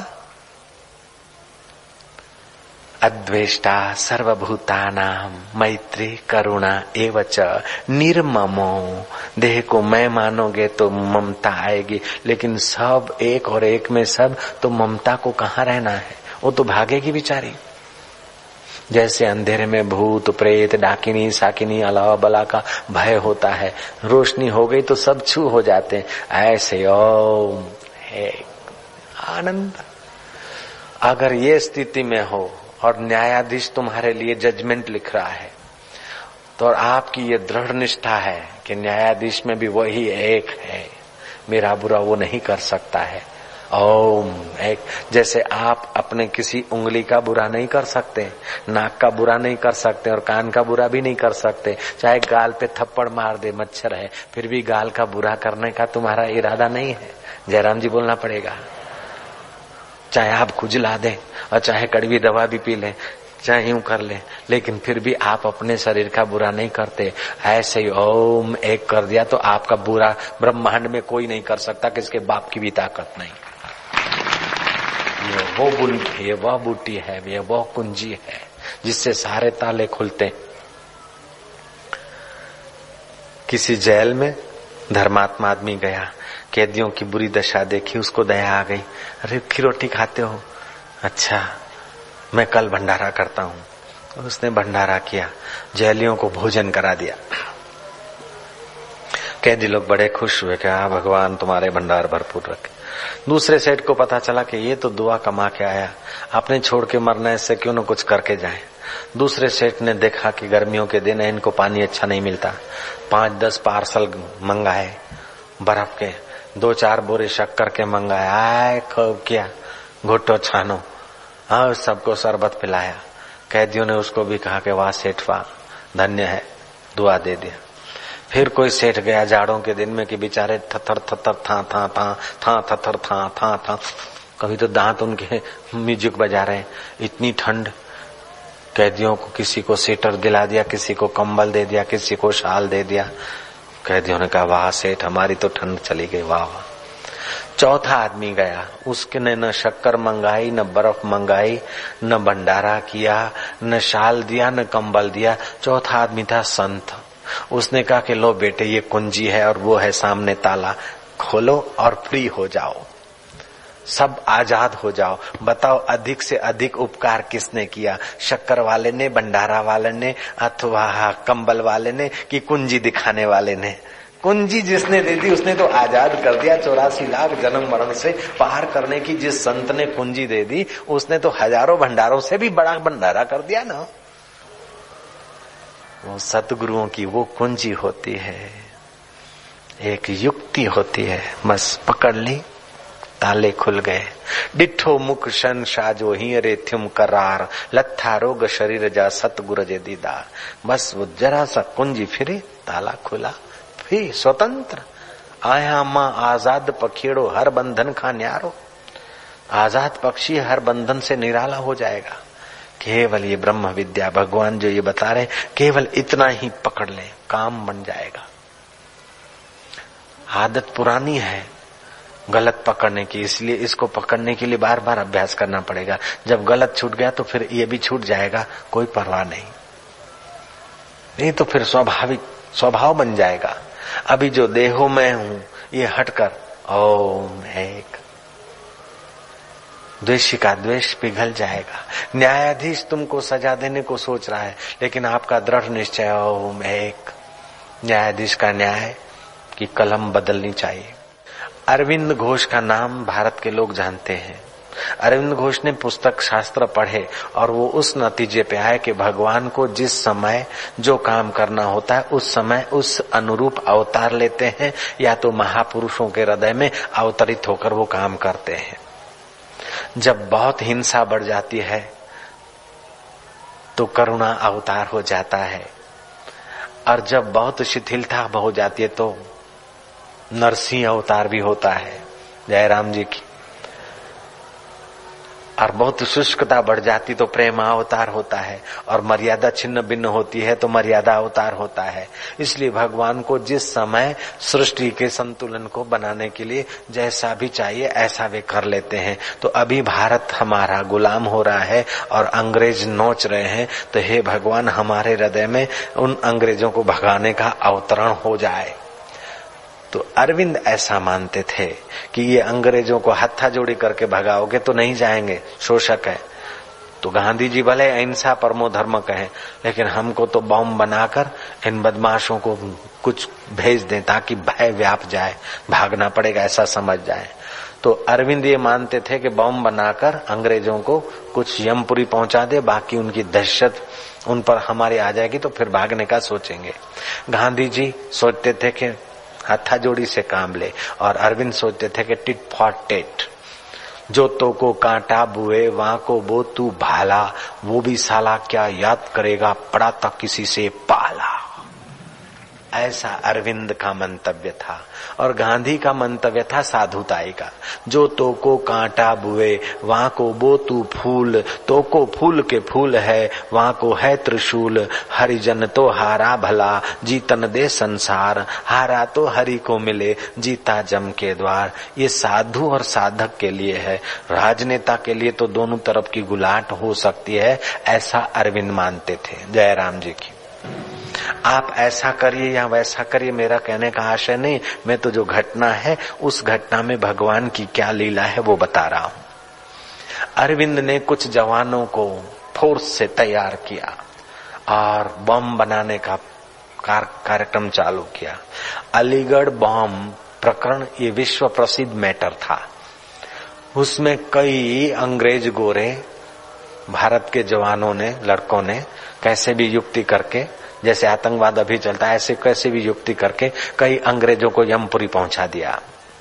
अद्वेष्टा सर्वभूतानां मैत्री करुणा एवच निर्ममो। देह को मैं मानोगे तो ममता आएगी, लेकिन सब एक और एक में सब, तो ममता को कहाँ रहना है। वो तो भागेगी बेचारी। जैसे अंधेरे में भूत प्रेत डाकिनी साकिनी अलावा बला का भय होता है, रोशनी हो गई तो सब छू हो जाते हैं, ऐसे ओम है आनंद। अगर ये स्थिति में हो और न्यायाधीश तुम्हारे लिए जजमेंट लिख रहा है तो आपकी ये दृढ़ निष्ठा है कि न्यायाधीश में भी वही एक है, मेरा बुरा वो नहीं कर सकता है। ओम एक। जैसे आप अपने किसी उंगली का बुरा नहीं कर सकते, नाक का बुरा नहीं कर सकते और कान का बुरा भी नहीं कर सकते, चाहे गाल पे थप्पड़ मार दे मच्छर है फिर भी गाल का बुरा करने का तुम्हारा इरादा नहीं है, जयराम जी बोलना पड़ेगा। चाहे आप खुजला दें और चाहे कड़वी दवा भी पी लें, चाहे यूं कर ले, लेकिन फिर भी आप अपने शरीर का बुरा नहीं करते। ऐसे ही ओम एक कर दिया तो आपका बुरा ब्रह्मांड में कोई नहीं कर सकता, किसके बाप की भी ताकत नहीं। ये वो बुल ये वह बूटी है, ये वह कुंजी है जिससे सारे ताले खुलते। किसी जेल में धर्मात्मा आदमी गया, कैदियों की बुरी दशा देखी, उसको दया आ गई। अरे की रोटी खाते हो? अच्छा मैं कल भंडारा करता हूँ। उसने भंडारा किया, जेलियों को भोजन करा दिया। कैदी लोग बड़े खुश हुए कि हाँ भगवान तुम्हारे भंडार भरपूर रखे। दूसरे सेठ को पता चला कि ये तो दुआ कमा के आया, अपने छोड़ के मरना, इससे क्यों न कुछ करके जाए। दूसरे सेठ ने देखा कि गर्मियों के दिन है, इनको पानी अच्छा नहीं मिलता, पांच दस पार्सल मंगाए बर्फ के, दो चार बोरे शक्कर के मंगाए, आए खूब किया घुट्टो छानो, हाँ सबको शरबत पिलाया। कैदियों ने उसको भी कहा कि वाह सेठ वाह धन्य है, दुआ दे दिया। फिर कोई सेठ गया जाड़ों के दिन में कि बेचारे थथर थथर था था था था थथर था था था, कभी तो दांत उनके म्यूजिक बजा रहे हैं, इतनी ठंड। कैदियों को किसी को स्वेटर दिला दिया, किसी को कंबल दे दिया, किसी को शाल दे दिया। कैदियों ने कहा वाह सेठ हमारी तो ठंड चली गई, वाह वाह। चौथा आदमी गया, उसके ने न शक्कर मंगाई, न बर्फ मंगाई, न भंडारा किया, न शाल दिया, न कंबल दिया। चौथा आदमी था संत। उसने कहा कि लो बेटे ये कुंजी है और वो है सामने ताला, खोलो और फ्री हो जाओ, सब आजाद हो जाओ। बताओ अधिक से अधिक उपकार किसने किया, शक्कर वाले ने, भंडारा वाले ने, अथवा कंबल वाले ने कि कुंजी दिखाने वाले ने? कुंजी जिसने दे दी उसने तो आजाद कर दिया। चौरासी लाख जन्म मरण से पार करने की जिस संत ने कुंजी दे दी उसने तो हजारों भंडारों से भी बड़ा भंडारा कर दिया ना। वो सतगुरुओं की वो कुंजी होती है, एक युक्ति होती है, बस पकड़ ली ताले खुल गए। डिठो मुख शन साजो हीरे थ्युम करार, लत्था रोग शरीर जा सतगुरु जे दीदार। बस वो जरा सा कुंजी फिरे, ताला खुला, फिर स्वतंत्र। आया मां आजाद पखीड़ो हर बंधन का न्यारो। आजाद पक्षी हर बंधन से निराला हो जाएगा। केवल ये ब्रह्म विद्या भगवान जो ये बता रहे, केवल इतना ही पकड़ ले, काम बन जाएगा। आदत पुरानी है गलत पकड़ने की, इसलिए इसको पकड़ने के लिए बार बार अभ्यास करना पड़ेगा। जब गलत छूट गया तो फिर ये भी छूट जाएगा, कोई परवाह नहीं। नहीं तो फिर स्वाभाविक स्वभाव बन जाएगा। अभी जो देहो में हूं ये हटकर ओम एक, द्वेषी का द्वेष पिघल जाएगा। न्यायाधीश तुमको सजा देने को सोच रहा है, लेकिन आपका दृढ़ निश्चय ओम एक। न्यायाधीश का न्याय की कलम बदलनी चाहिए। अरविंद घोष का नाम भारत के लोग जानते हैं। अरविंद घोष ने पुस्तक शास्त्र पढ़े और वो उस नतीजे पे आए कि भगवान को जिस समय जो काम करना होता है उस समय उस अनुरूप अवतार लेते हैं, या तो महापुरुषों के हृदय में अवतरित होकर वो काम करते हैं। जब बहुत हिंसा बढ़ जाती है तो करुणा अवतार हो जाता है, और जब बहुत शिथिलता हो जाती है तो नरसिंह अवतार भी होता है, जयराम जी की। और बहुत शुष्कता बढ़ जाती तो प्रेम अवतार होता है, और मर्यादा छिन्न भिन्न होती है तो मर्यादा अवतार होता है। इसलिए भगवान को जिस समय सृष्टि के संतुलन को बनाने के लिए जैसा भी चाहिए ऐसा वे कर लेते हैं। तो अभी भारत हमारा गुलाम हो रहा है और अंग्रेज नोच रहे हैं, तो हे भगवान हमारे हृदय में उन अंग्रेजों को भगाने का अवतरण हो जाए। तो अरविंद ऐसा मानते थे कि ये अंग्रेजों को हत्था जोड़ी करके भगाओगे तो नहीं जाएंगे, शोषक है, तो गांधी जी भले अहिंसा परमो धर्म कहें, लेकिन हमको तो बम बनाकर इन बदमाशों को कुछ भेज दें ताकि भय व्याप जाए, भागना पड़ेगा ऐसा समझ जाए। तो अरविंद ये मानते थे कि बम बनाकर अंग्रेजों को कुछ यमपुरी पहुंचा दे, बाकी उनकी दहशत उन पर हमारी आ जाएगी तो फिर भागने का सोचेंगे। गांधी जी सोचते थे कि हथाजोड़ी से काम ले, और अरविंद सोचते थे कि टिट फॉर टेट, जो तो को कांटा बुए वहां को बो तू भाला, वो भी साला क्या याद करेगा पड़ा तक किसी से पाला। ऐसा अरविंद का मंतव्य था। और गांधी का मंतव्य था साधुताई का। जो तो को कांटा बुए वहां को बो तू फूल, तो को फूल के फूल है वहां को है त्रिशूल। हरिजन तो हारा भला जीतन दे संसार, हारा तो हरि को मिले जीता जम के द्वार। ये साधु और साधक के लिए है, राजनेता के लिए तो दोनों तरफ की गुलाट हो सकती है, ऐसा अरविंद मानते थे। जयराम जी की आप ऐसा करिए या वैसा करिए, मेरा कहने का आशय नहीं, मैं तो जो घटना है उस घटना में भगवान की क्या लीला है वो बता रहा हूं। अरविंद ने कुछ जवानों को फोर्स से तैयार किया और बम बनाने का कार्यक्रम चालू किया। अलीगढ़ बम प्रकरण ये विश्व प्रसिद्ध मैटर था। उसमें कई अंग्रेज गोरे भारत के जवानों ने, लड़कों ने कैसे भी युक्ति करके, जैसे आतंकवाद अभी चलता है ऐसे कैसे भी युक्ति करके कई अंग्रेजों को यमपुरी पहुंचा दिया।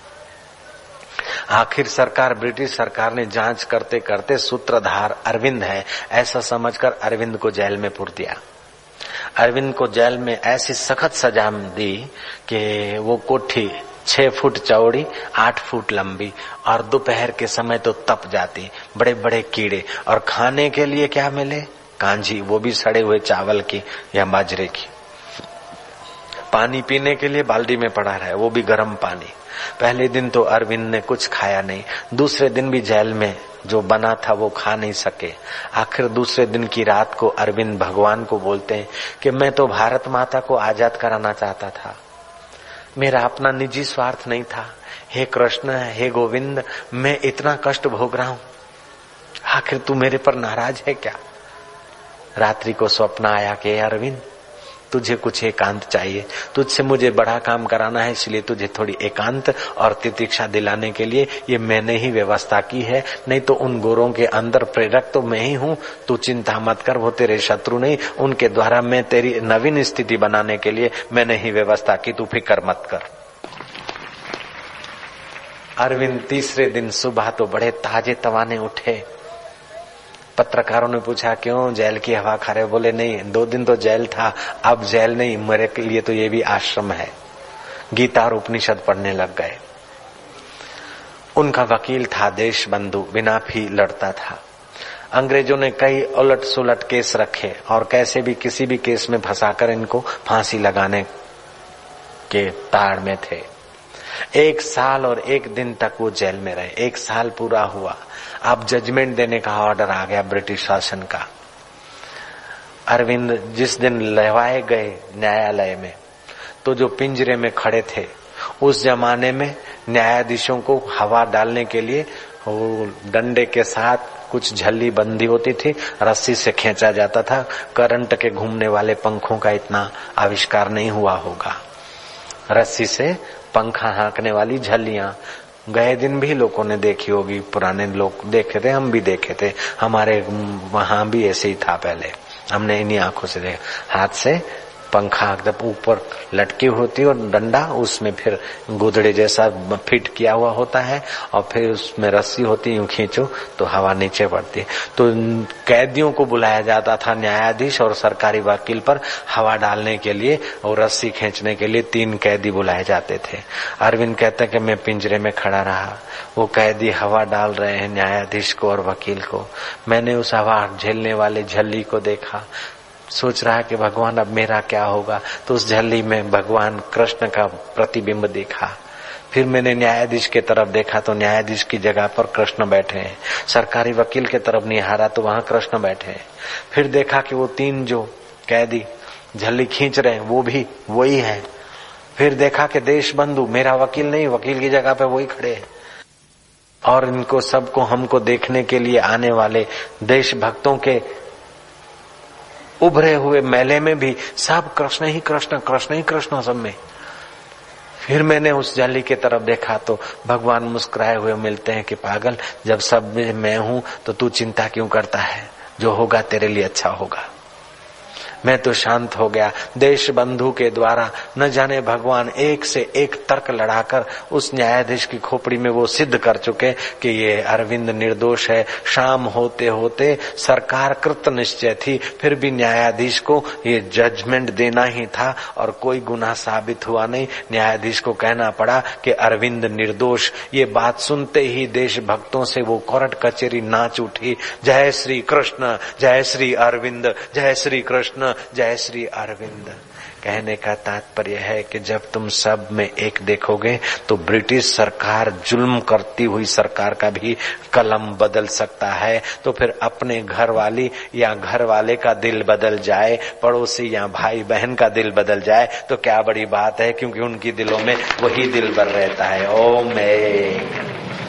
आखिर सरकार, ब्रिटिश सरकार ने जांच करते करते सूत्रधार अरविंद है ऐसा समझकर अरविंद को जेल में पुर दिया। अरविंद को जेल में ऐसी सख्त सजा दी कि वो कोठी छह फुट चौड़ी आठ फुट लंबी और दोपहर के समय तो तप जाती, बड़े बड़े कीड़े, और खाने के लिए क्या मिले, कांजी, वो भी सड़े हुए चावल की या बाजरे की। पानी पीने के लिए बाल्टी में पड़ा रहा है, वो भी गर्म पानी। पहले दिन तो अरविंद ने कुछ खाया नहीं, दूसरे दिन भी जेल में जो बना था वो खा नहीं सके। आखिर दूसरे दिन की रात को अरविंद भगवान को बोलते हैं कि मैं तो भारत माता को आजाद कराना चाहता था, मेरा अपना निजी स्वार्थ नहीं था। हे कृष्ण, हे गोविंद, मैं इतना कष्ट भोग रहा हूं, आखिर तू मेरे पर नाराज है क्या? रात्रि को स्वप्न आया कि अरविंद तुझे कुछ एकांत चाहिए, तुझसे मुझे बड़ा काम कराना है, इसलिए तुझे थोड़ी एकांत और तितिक्षा दिलाने के लिए ये मैंने ही व्यवस्था की है, नहीं तो उन गोरों के अंदर प्रेरक तो मैं ही हूँ। तू चिंता मत कर, वो तेरे शत्रु नहीं, उनके द्वारा मैं तेरी नवीन स्थिति बनाने के लिए मैंने ही व्यवस्था की, तू फिक्र मत कर। अरविंद तीसरे दिन सुबह तो बड़े ताजे तवाने उठे। पत्रकारों ने पूछा क्यों जेल की हवा खा रहे? बोले नहीं, दो दिन तो जेल था, अब जेल नहीं, मेरे के लिए तो ये भी आश्रम है। गीता और उपनिषद पढ़ने लग गए। उनका वकील था देश बंधु, बिना फी लड़ता था। अंग्रेजों ने कई उलट सुलट केस रखे और कैसे भी किसी भी केस में फंसाकर इनको फांसी लगाने के ताड़ में थे। एक साल और एक दिन तक वो जेल में रहे। एक साल पूरा हुआ, अब जजमेंट देने का ऑर्डर आ गया ब्रिटिश शासन का। अरविंद जिस दिन लहवाए गए न्यायालय में, तो जो पिंजरे में खड़े थे, उस जमाने में न्यायाधीशों को हवा डालने के लिए वो डंडे के साथ कुछ झल्ली बंधी होती थी, रस्सी से खींचा जाता था। करंट के घूमने वाले पंखों का इतना आविष्कार नहीं हुआ होगा। रस्सी से पंखा हाँकने वाली झल्लियां गए दिन भी लोगों ने देखी होगी, पुराने लोग देखे थे, हम भी देखे थे, हमारे वहां भी ऐसे ही था पहले, हमने इन्हीं आंखों से देखा। हाथ से पंखा जब ऊपर लटकी होती और डंडा उसमें फिर गुदड़े जैसा फिट किया हुआ होता है और फिर उसमें रस्सी होती, यूं खींचो तो हवा नीचे पड़ती है। तो कैदियों को बुलाया जाता था, न्यायाधीश और सरकारी वकील पर हवा डालने के लिए और रस्सी खींचने के लिए तीन कैदी बुलाए जाते थे। अरविंद कहते कि मैं पिंजरे में खड़ा रहा, वो कैदी हवा डाल रहे हैं न्यायाधीश को और वकील को। मैंने उस हवा झेलने वाले झल्ली को देखा, सोच रहा है कि भगवान अब मेरा क्या होगा, तो उस झल्ली में भगवान कृष्ण का प्रतिबिंब देखा। फिर मैंने न्यायाधीश के तरफ देखा तो न्यायाधीश की जगह पर कृष्ण बैठे हैं। सरकारी वकील के तरफ निहारा तो वहां कृष्ण बैठे हैं। फिर देखा कि वो तीन जो कैदी झल्ली खींच रहे हैं वो भी वही है। फिर देखा कि देश बंधु, मेरा वकील नहीं, वकील की जगह पे वही खड़े हैं। और इनको सबको हमको देखने के लिए आने वाले देशभक्तों के उभरे हुए मेले में भी सब कृष्ण ही कृष्ण कृष्ण ही कृष्ण सब में। फिर मैंने उस जाली की तरफ देखा तो भगवान मुस्कुराए हुए मिलते हैं कि पागल, जब सब में मैं हूं तो तू चिंता क्यों करता है, जो होगा तेरे लिए अच्छा होगा। मैं तो शांत हो गया। देश बंधु के द्वारा न जाने भगवान एक से एक तर्क लड़ाकर उस न्यायाधीश की खोपड़ी में वो सिद्ध कर चुके कि ये अरविंद निर्दोष है। शाम होते होते सरकार कृत निश्चय थी, फिर भी न्यायाधीश को ये जजमेंट देना ही था और कोई गुनाह साबित हुआ नहीं। न्यायाधीश को कहना पड़ा कि अरविंद निर्दोष। ये बात सुनते ही देशभक्तों से वो कोर्ट कचेरी नाच उठी। जय श्री कृष्ण, जय श्री अरविंद, जय श्री कृष्ण, जय श्री अरविंद। कहने का तात्पर्य है कि जब तुम सब में एक देखोगे तो ब्रिटिश सरकार, जुल्म करती हुई सरकार का भी कलम बदल सकता है। तो फिर अपने घर वाली या घर वाले का दिल बदल जाए, पड़ोसी या भाई बहन का दिल बदल जाए तो क्या बड़ी बात है, क्योंकि उनकी दिलों में वही दिल भर रहता है। ओम एक,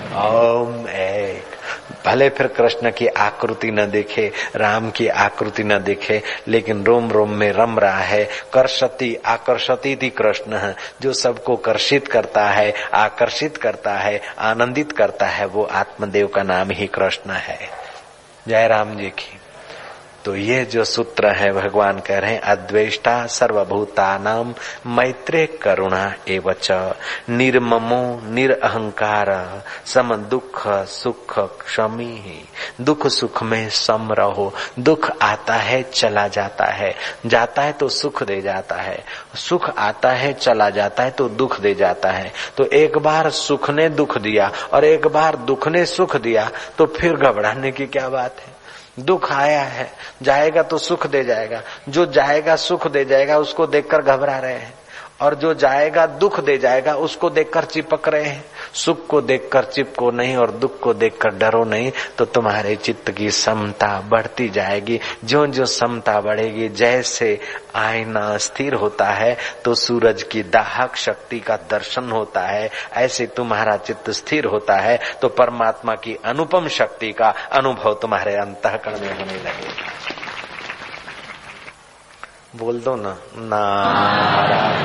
ओम एक। भले फिर कृष्ण की आकृति न देखे, राम की आकृति न देखे, लेकिन रोम रोम में रम रहा है। कर्षति आकर्षति थी कृष्ण, जो सबको कर्षित करता है, आकर्षित करता है, आनंदित करता है, वो आत्मदेव का नाम ही कृष्ण है। जय राम जी की। तो ये जो सूत्र है भगवान कह रहे हैं, अद्वेष्टा सर्वभूतानां मैत्रे करुणा एवच निर्ममो निरअहंकार सम दुख सुख क्षमी। दुख सुख में सम रहो। दुख आता है चला जाता है, जाता है तो सुख दे जाता है, सुख आता है चला जाता है तो दुख दे जाता है। तो एक बार सुख ने दुख दिया और एक बार दुख ने सुख दिया तो फिर घबराने की क्या बात है। दुख आया है, जाएगा तो सुख दे जाएगा। जो जाएगा सुख दे जाएगा उसको देखकर घबरा रहे हैं, और जो जाएगा दुख दे जाएगा उसको देखकर चिपक रहे हैं। सुख को देखकर चिपको नहीं और दुख को देखकर डरो नहीं, तो तुम्हारे चित्त की समता बढ़ती जाएगी। जो जो समता बढ़ेगी, जैसे आईना स्थिर होता है तो सूरज की दाहक शक्ति का दर्शन होता है, ऐसे तुम्हारा चित्त स्थिर होता है तो परमात्मा की अनुपम शक्ति का अनुभव तुम्हारे अंतःकरण में होने लगेगा। बोल दो ना, नारायण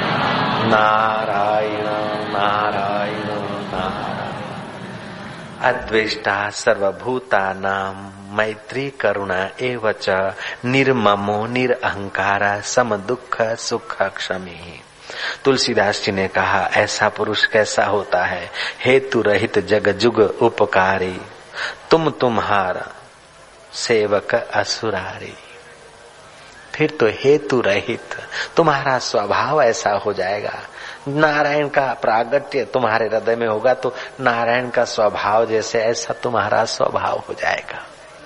नारायण नारायण नारायण। अद्वेष्टा सर्वभूतानां मैत्री करुणा एवच निर्ममो निरअहंकारा सम दुख सुख क्षमी। तुलसीदास जी ने कहा, ऐसा पुरुष कैसा होता है, हेतु रहित जग जुग उपकारी, तुम तुम्हारा सेवक असुरारी। फिर तो हेतु रहित तुम्हारा स्वभाव ऐसा हो जाएगा। नारायण का प्रागट्य तुम्हारे हृदय में होगा तो नारायण का स्वभाव जैसे ऐसा तुम्हारा स्वभाव हो जाएगा।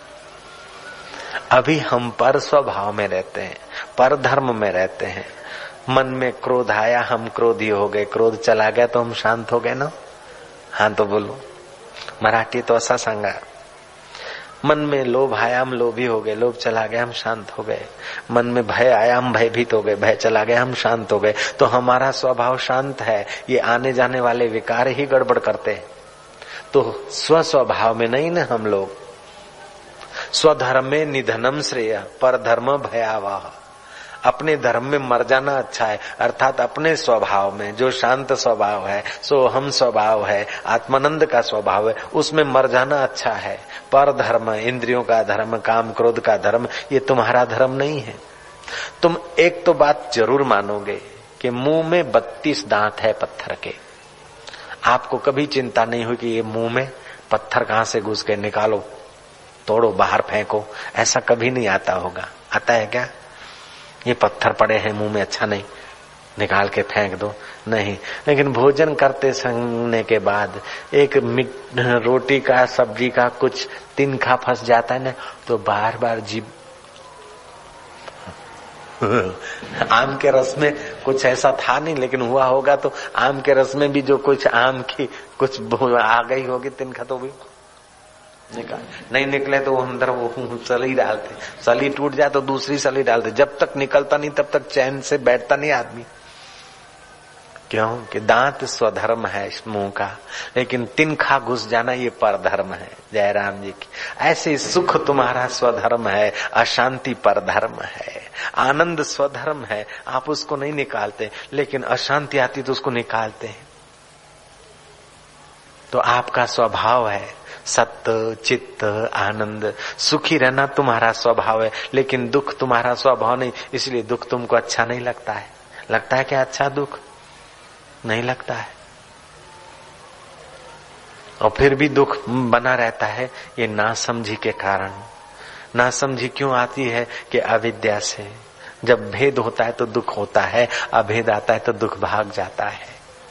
अभी हम पर स्वभाव में रहते हैं, पर धर्म में रहते हैं। मन में क्रोध आया, हम क्रोधी हो गए, क्रोध चला गया तो हम शांत हो गए ना। हाँ तो बोलो, मराठी तो ऐसा सांगा। मन में लोभ आया, हम लोभी हो गए, लोभ चला गया, हम शांत हो गए। मन में भय आया, हम भयभीत हो गए, भय चला गया, हम शांत हो गए। तो हमारा स्वभाव शांत है। ये आने जाने वाले विकार ही गड़बड़ करते हैं। तो स्व स्वभाव में नहीं ना हम लोग। स्वधर्म में निधनम श्रेय, पर धर्म भयावह। अपने धर्म में मर जाना अच्छा है, अर्थात अपने स्वभाव में जो शांत स्वभाव है, सो हम स्वभाव है, आत्मानंद का स्वभाव है, उसमें मर जाना अच्छा है। पर धर्म, इंद्रियों का धर्म, काम क्रोध का धर्म, ये तुम्हारा धर्म नहीं है। तुम एक तो बात जरूर मानोगे कि मुंह में बत्तीस दांत है पत्थर के। आपको कभी चिंता नहीं हुई कि ये मुंह में पत्थर कहां से घुस गए, निकालो, तोड़ो, बाहर फेंको, ऐसा कभी नहीं आता होगा। आता है क्या? ये पत्थर पड़े हैं मुंह में, अच्छा नहीं, निकाल के फेंक दो, नहीं। लेकिन भोजन करते संगने के बाद एक रोटी का, सब्जी का कुछ तिनखा फंस जाता है ना, तो बार बार जीभ आम के रस में कुछ ऐसा था नहीं, लेकिन हुआ होगा तो आम के रस में भी जो कुछ आम की कुछ आ गई होगी तिनखा, तो भी निकाल। नहीं निकले तो अंदर वो सली डालते, सली टूट जाए तो दूसरी सली डालते। जब तक निकलता नहीं तब तक चैन से बैठता नहीं आदमी। क्यों कि दांत स्वधर्म है इस मुंह का, लेकिन तिनखा घुस जाना ये परधर्म है। जयराम जी की ऐसे सुख तुम्हारा स्वधर्म है, अशांति परधर्म है, आनंद स्वधर्म है, आप उसको नहीं निकालते, लेकिन अशांति आती तो उसको निकालते हैं। तो आपका स्वभाव है सत्य चित्त आनंद, सुखी रहना तुम्हारा स्वभाव है, लेकिन दुख तुम्हारा स्वभाव नहीं, इसलिए दुख तुमको अच्छा नहीं लगता है। लगता है क्या अच्छा दुख? नहीं लगता है। और फिर भी दुख बना रहता है, ये नासमझी के कारण। नासमझी क्यों आती है? कि अविद्या से। जब भेद होता है तो दुख होता है, अभेद आता है तो दुख भाग जाता है।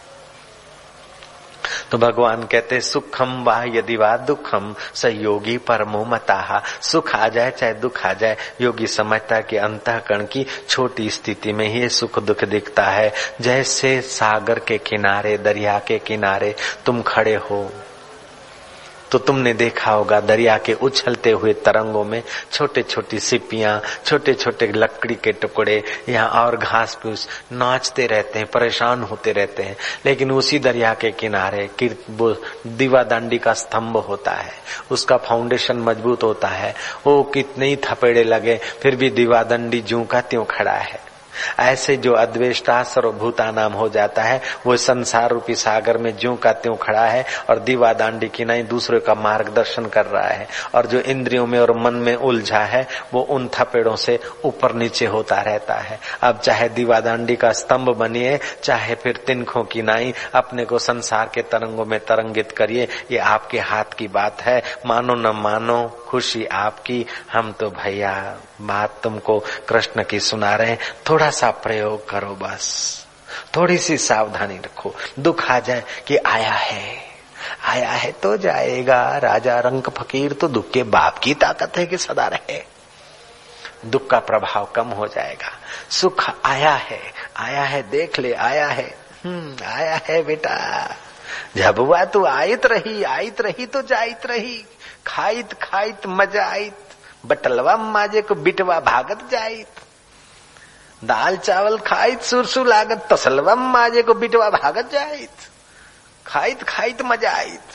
तो भगवान कहते सुखम वा यदि वा दुखम स योगी परमो मताः। सुख आ जाए चाहे दुख आ जाए, योगी समझता है कि अंतःकरण की छोटी स्थिति में ही सुख दुख दिखता है। जैसे सागर के किनारे, दरिया के किनारे तुम खड़े हो तो तुमने देखा होगा दरिया के उछलते हुए तरंगों में छोटे छोटी सिपियां, छोटे छोटे लकड़ी के टुकड़े या और घास फूस नाचते रहते हैं, परेशान होते रहते हैं। लेकिन उसी दरिया के किनारे दीवा दांडी का स्तंभ होता है, उसका फाउंडेशन मजबूत होता है, वो कितने ही थपेड़े लगे फिर भी दीवा दांडी ज्यों का त्यों खड़ा है। ऐसे जो अद्वेष्टा सर्वभूता नाम हो जाता है, वो संसार रूपी सागर में ज्यों का त्यों खड़ा है और दीवा दांडी की नहीं दूसरे का मार्गदर्शन कर रहा है। और जो इंद्रियों में और मन में उलझा है वो उन थपेड़ों से ऊपर नीचे होता रहता है। अब चाहे दीवा दांडी का स्तंभ बनिए, चाहे फिर तिनखों की नाई अपने को संसार के तरंगों में तरंगित करिए, ये आपके हाथ की बात है। मानो न मानो खुशी आपकी, हम तो भैया बात तुमको कृष्ण की सुना रहे हैं, थोड़ा सा प्रयोग करो, बस थोड़ी सी सावधानी रखो। दुख आ जाए कि आया है आया है तो जाएगा, राजा रंक फकीर तो दुख के बाप की ताकत है कि सदा रहे, दुख का प्रभाव कम हो जाएगा। सुख आया है आया है देख ले, आया है हम्म आया है बेटा, झबुआ तू आयत रही आयत रही तो जाइत रही, खाइत खाइत मजा आइत, बटलवा माजे को बिटवा भागत जाइत, दाल चावल खाइत सुरसु लागत, तसलवा माजे को बिटवा भागत जाइत, खाइत खाइत मजा आइत।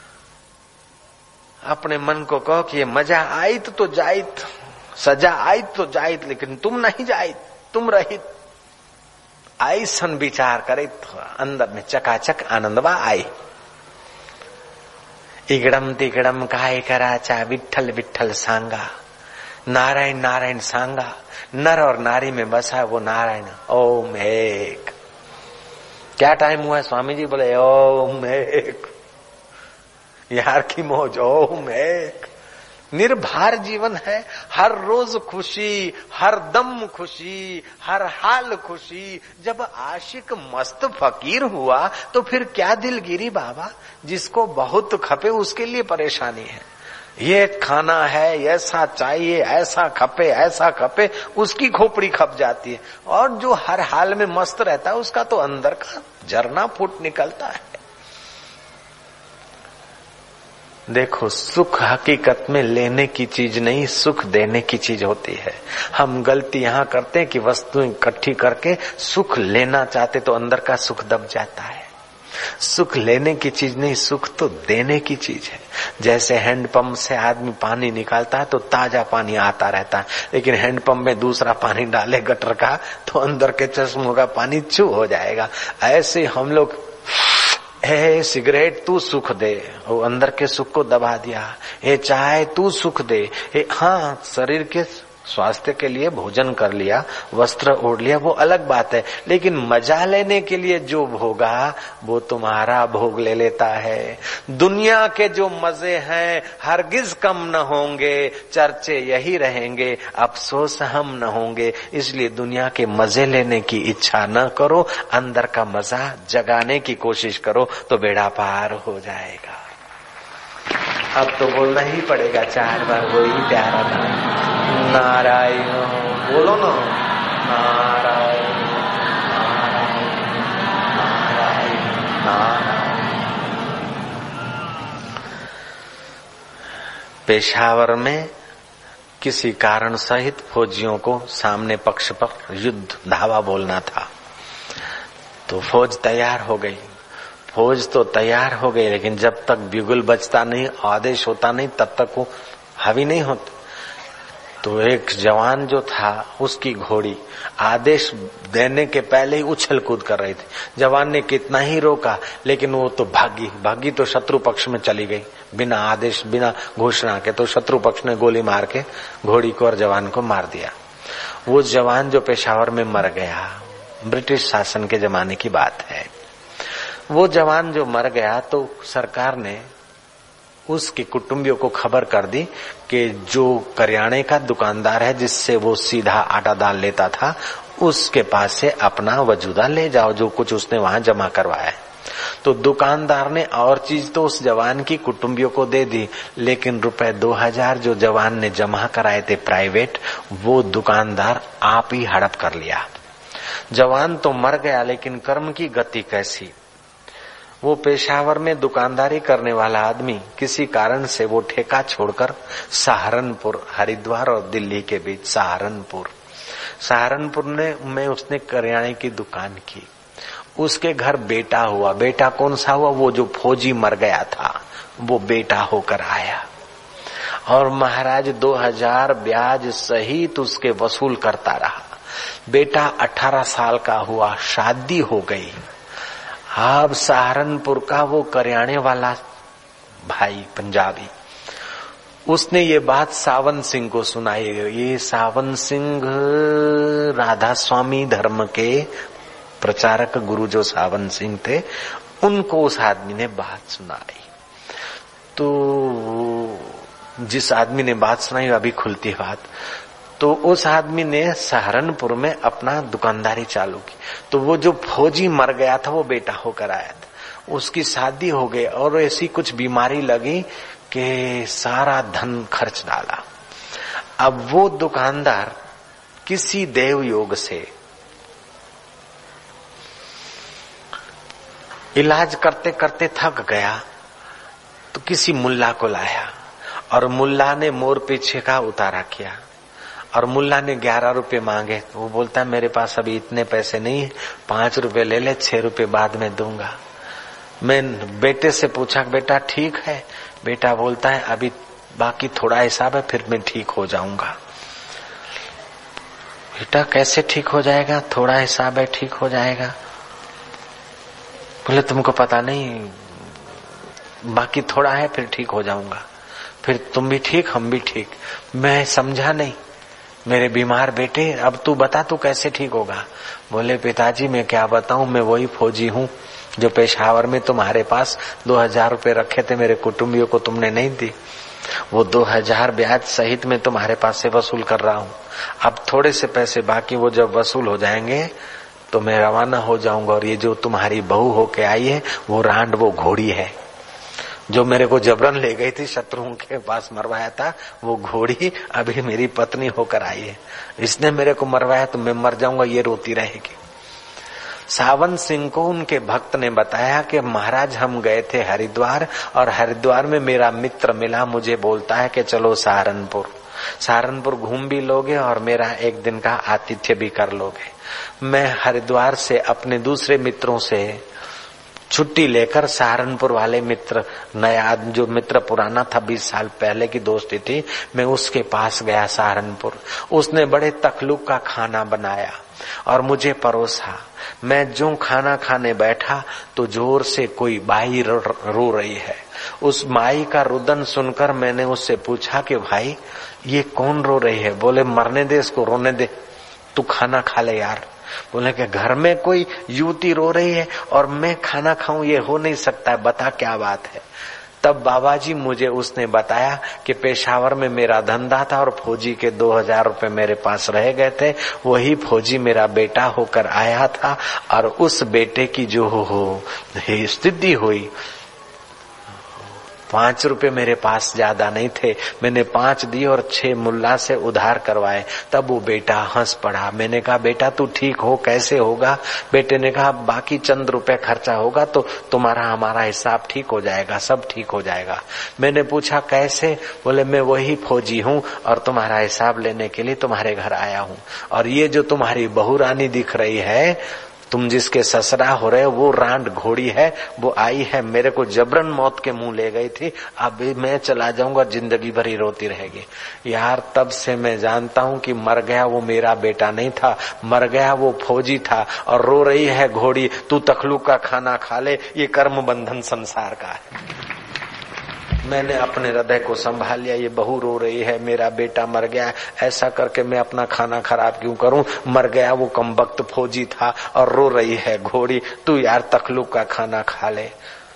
अपने मन को कहो कि ये मजा आइत तो जाइत, सजा आइत तो जाइत, लेकिन तुम नहीं जाइत, तुम रहित। ऐसन विचार करे तो अंदर में चकाचक आनंदवा आए। इगड़म तिगड़म काय कराचा, विठल विठल सांगा, नारायण नारायण सांगा। नर और नारी में बसा है वो नारायण। ओम एक। क्या टाइम हुआ है स्वामी जी? बोले ओम एक। यार की मौज, ओम एक। निर्भर जीवन है, हर रोज खुशी, हर दम खुशी, हर हाल खुशी। जब आशिक मस्त फकीर हुआ तो फिर क्या दिलगिरी बाबा, जिसको बहुत खपे उसके लिए परेशानी है। ये खाना है, ऐसा चाहिए, ऐसा खपे ऐसा खपे, उसकी खोपड़ी खप जाती है। और जो हर हाल में मस्त रहता है उसका तो अंदर का झरना फूट निकलता है। देखो, सुख हकीकत में लेने की चीज नहीं, सुख देने की चीज होती है। हम गलती यहाँ करते हैं कि वस्तुएं इकट्ठी करके सुख लेना चाहते तो अंदर का सुख दब जाता है। सुख लेने की चीज नहीं, सुख तो देने की चीज है। जैसे हैंडपंप से आदमी पानी निकालता है तो ताजा पानी आता रहता है, लेकिन हैंडपंप में दूसरा पानी डाले गटर का तो अंदर के चश्मों का पानी चू हो जाएगा। ऐसे हम लोग हे सिगरेट तू सुख दे, वो अंदर के सुख को दबा दिया। हे चाय तू सुख दे, हे हाँ शरीर के स्वास्थ्य के लिए भोजन कर लिया, वस्त्र ओढ़ लिया, वो अलग बात है, लेकिन मजा लेने के लिए जो भोगा वो तुम्हारा भोग ले लेता है। दुनिया के जो मजे हैं हरगिज कम न होंगे, चर्चे यही रहेंगे, अफसोस हम न होंगे। इसलिए दुनिया के मजे लेने की इच्छा न करो, अंदर का मजा जगाने की कोशिश करो तो बेड़ा पार हो जाएगा। अब तो बोलना ही पड़ेगा चार बार वही प्यारा नाम, नारायण। बोलो ना, नारायण नारायण नारायण। पेशावर में किसी कारण सहित फौजियों को सामने पक्ष पर युद्ध धावा बोलना था। तो फौज तैयार हो गई। फौज तो तैयार हो गई, लेकिन जब तक बिगुल बजता नहीं, आदेश होता नहीं, तब तक वो हावी नहीं होते। तो एक जवान जो था, उसकी घोड़ी आदेश देने के पहले ही उछल कूद कर रही थी। जवान ने कितना ही रोका, लेकिन वो तो भागी भागी तो शत्रु पक्ष में चली गई, बिना आदेश बिना घोषणा के। तो शत्रु पक्ष ने गोली मार के घोड़ी को और जवान को मार दिया। वो जवान जो पेशावर में मर गया, ब्रिटिश शासन के जमाने की बात है, वो जवान जो मर गया तो सरकार ने उसके कुटुंबियों को खबर कर दी कि जो करियाने का दुकानदार है, जिससे वो सीधा आटा दाल लेता था, उसके पास से अपना वजूदा ले जाओ, जो कुछ उसने वहां जमा करवाया है। तो दुकानदार ने और चीज तो उस जवान की कुटुंबियों को दे दी, लेकिन रुपए दो हजार जो जवान ने जमा कराए थे प्राइवेट, वो दुकानदार आप ही हड़प कर लिया। जवान तो मर गया, लेकिन कर्म की गति कैसी। वो पेशावर में दुकानदारी करने वाला आदमी किसी कारण से वो ठेका छोड़कर सहारनपुर, हरिद्वार और दिल्ली के बीच सहारनपुर सहारनपुर ने में उसने करियाने की दुकान की। उसके घर बेटा हुआ। बेटा कौन सा हुआ? वो जो फौजी मर गया था, वो बेटा होकर आया और महाराज दो हजार ब्याज सहित उसके वसूल करता रहा। बेटा अठारह साल का हुआ, शादी हो गई। अब सहारनपुर का वो करियाने वाला भाई पंजाबी, उसने ये बात सावन सिंह को सुनाई। ये सावन सिंह राधा स्वामी धर्म के प्रचारक गुरु जो सावन सिंह थे, उनको उस आदमी ने बात सुनाई। तो जिस आदमी ने बात सुनाई अभी खुलती है बात। तो उस आदमी ने सहारनपुर में अपना दुकानदारी चालू की। तो वो जो फौजी मर गया था, वो बेटा होकर आया था। उसकी शादी हो गई और ऐसी कुछ बीमारी लगी कि सारा धन खर्च डाला। अब वो दुकानदार किसी देव योग से इलाज करते करते थक गया, तो किसी मुल्ला को लाया और मुल्ला ने मोर पीछे का उतारा किया और मुल्ला ने ग्यारह रुपए मांगे। तो वो बोलता है मेरे पास अभी इतने पैसे नहीं है, पांच रुपए ले ले, छह रुपए बाद में दूंगा। मैं बेटे से पूछा बेटा ठीक है? बेटा बोलता है अभी बाकी थोड़ा हिसाब है, फिर मैं ठीक हो जाऊंगा। बेटा कैसे ठीक हो जाएगा? थोड़ा हिसाब है, ठीक हो जाएगा। बोले तुमको पता नहीं, बाकी थोड़ा है, फिर ठीक हो जाऊंगा। फिर तुम भी ठीक, हम भी ठीक। मैं समझा नहीं, मेरे बीमार बेटे, अब तू बता तू कैसे ठीक होगा? बोले पिताजी मैं क्या बताऊं, मैं वही फौजी हूँ जो पेशावर में तुम्हारे पास दो हजार रुपए रखे थे, मेरे कुटुंबियों को तुमने नहीं दी। वो दो हजार ब्याज सहित मैं तुम्हारे पास से वसूल कर रहा हूँ। अब थोड़े से पैसे बाकी, वो जब वसूल हो जाएंगे तो मैं रवाना हो जाऊंगा। और ये जो तुम्हारी बहू होके आई है, वो रांड, वो घोड़ी है जो मेरे को जबरन ले गई थी, शत्रुओं के पास मरवाया था, वो घोड़ी अभी मेरी पत्नी होकर आई है। इसने मेरे को मरवाया तो मैं मर जाऊंगा, ये रोती रहेगी। सावन सिंह को उनके भक्त ने बताया कि महाराज हम गए थे हरिद्वार, और हरिद्वार में मेरा मित्र मिला, मुझे बोलता है कि चलो सहारनपुर सहारनपुर घूम भी लोगे और मेरा एक दिन का आतिथ्य भी कर लोगे। मैं हरिद्वार से अपने दूसरे मित्रों से छुट्टी लेकर सहारनपुर वाले मित्र, नया जो मित्र पुराना था, बीस साल पहले की दोस्ती थी, मैं उसके पास गया सहारनपुर। उसने बड़े तकल्लुक का खाना बनाया और मुझे परोसा। मैं जो खाना खाने बैठा तो जोर से कोई बाई रो, रो रही है। उस माई का रुदन सुनकर मैंने उससे पूछा कि भाई ये कौन रो रही है? बोले मरने दे इसको, रोने दे, तू खाना खा ले यार। बोले कि घर में कोई युवती रो रही है और मैं खाना खाऊं, ये हो नहीं सकता है, बता क्या बात है। तब बाबा जी मुझे उसने बताया कि पेशावर में मेरा धंधा था और फौजी के दो हजार रुपए मेरे पास रह गए थे, वही फौजी मेरा बेटा होकर आया था और उस बेटे की जो हो स्थिति हुई, पांच रुपए मेरे पास ज्यादा नहीं थे, मैंने पांच दिए और छह मुल्ला से उधार करवाए। तब वो बेटा हंस पड़ा। मैंने कहा बेटा तू ठीक हो, कैसे होगा? बेटे ने कहा बाकी चंद रुपए खर्चा होगा तो तुम्हारा हमारा हिसाब ठीक हो जाएगा, सब ठीक हो जाएगा। मैंने पूछा कैसे? बोले मैं वही फौजी हूँ और तुम्हारा हिसाब लेने के लिए तुम्हारे घर आया हूँ, और ये जो तुम्हारी बहू रानी दिख रही है तुम जिसके ससरा हो रहे हो वो रांड घोड़ी है, वो आई है मेरे को जबरन मौत के मुंह ले गई थी, अब मैं चला जाऊंगा जिंदगी भर ही रोती रहेगी। यार तब से मैं जानता हूं कि मर गया वो मेरा बेटा नहीं था, मर गया वो फौजी था, और रो रही है घोड़ी तू तखलूक का खाना खा ले, ये कर्म बंधन संसार का है। मैंने अपने हृदय को संभाल लिया, ये बहू रो रही है मेरा बेटा मर गया, ऐसा करके मैं अपना खाना खराब क्यों करूं, मर गया वो कमबख्त फौजी था और रो रही है घोड़ी, तू यार तखलूक का खाना खा ले।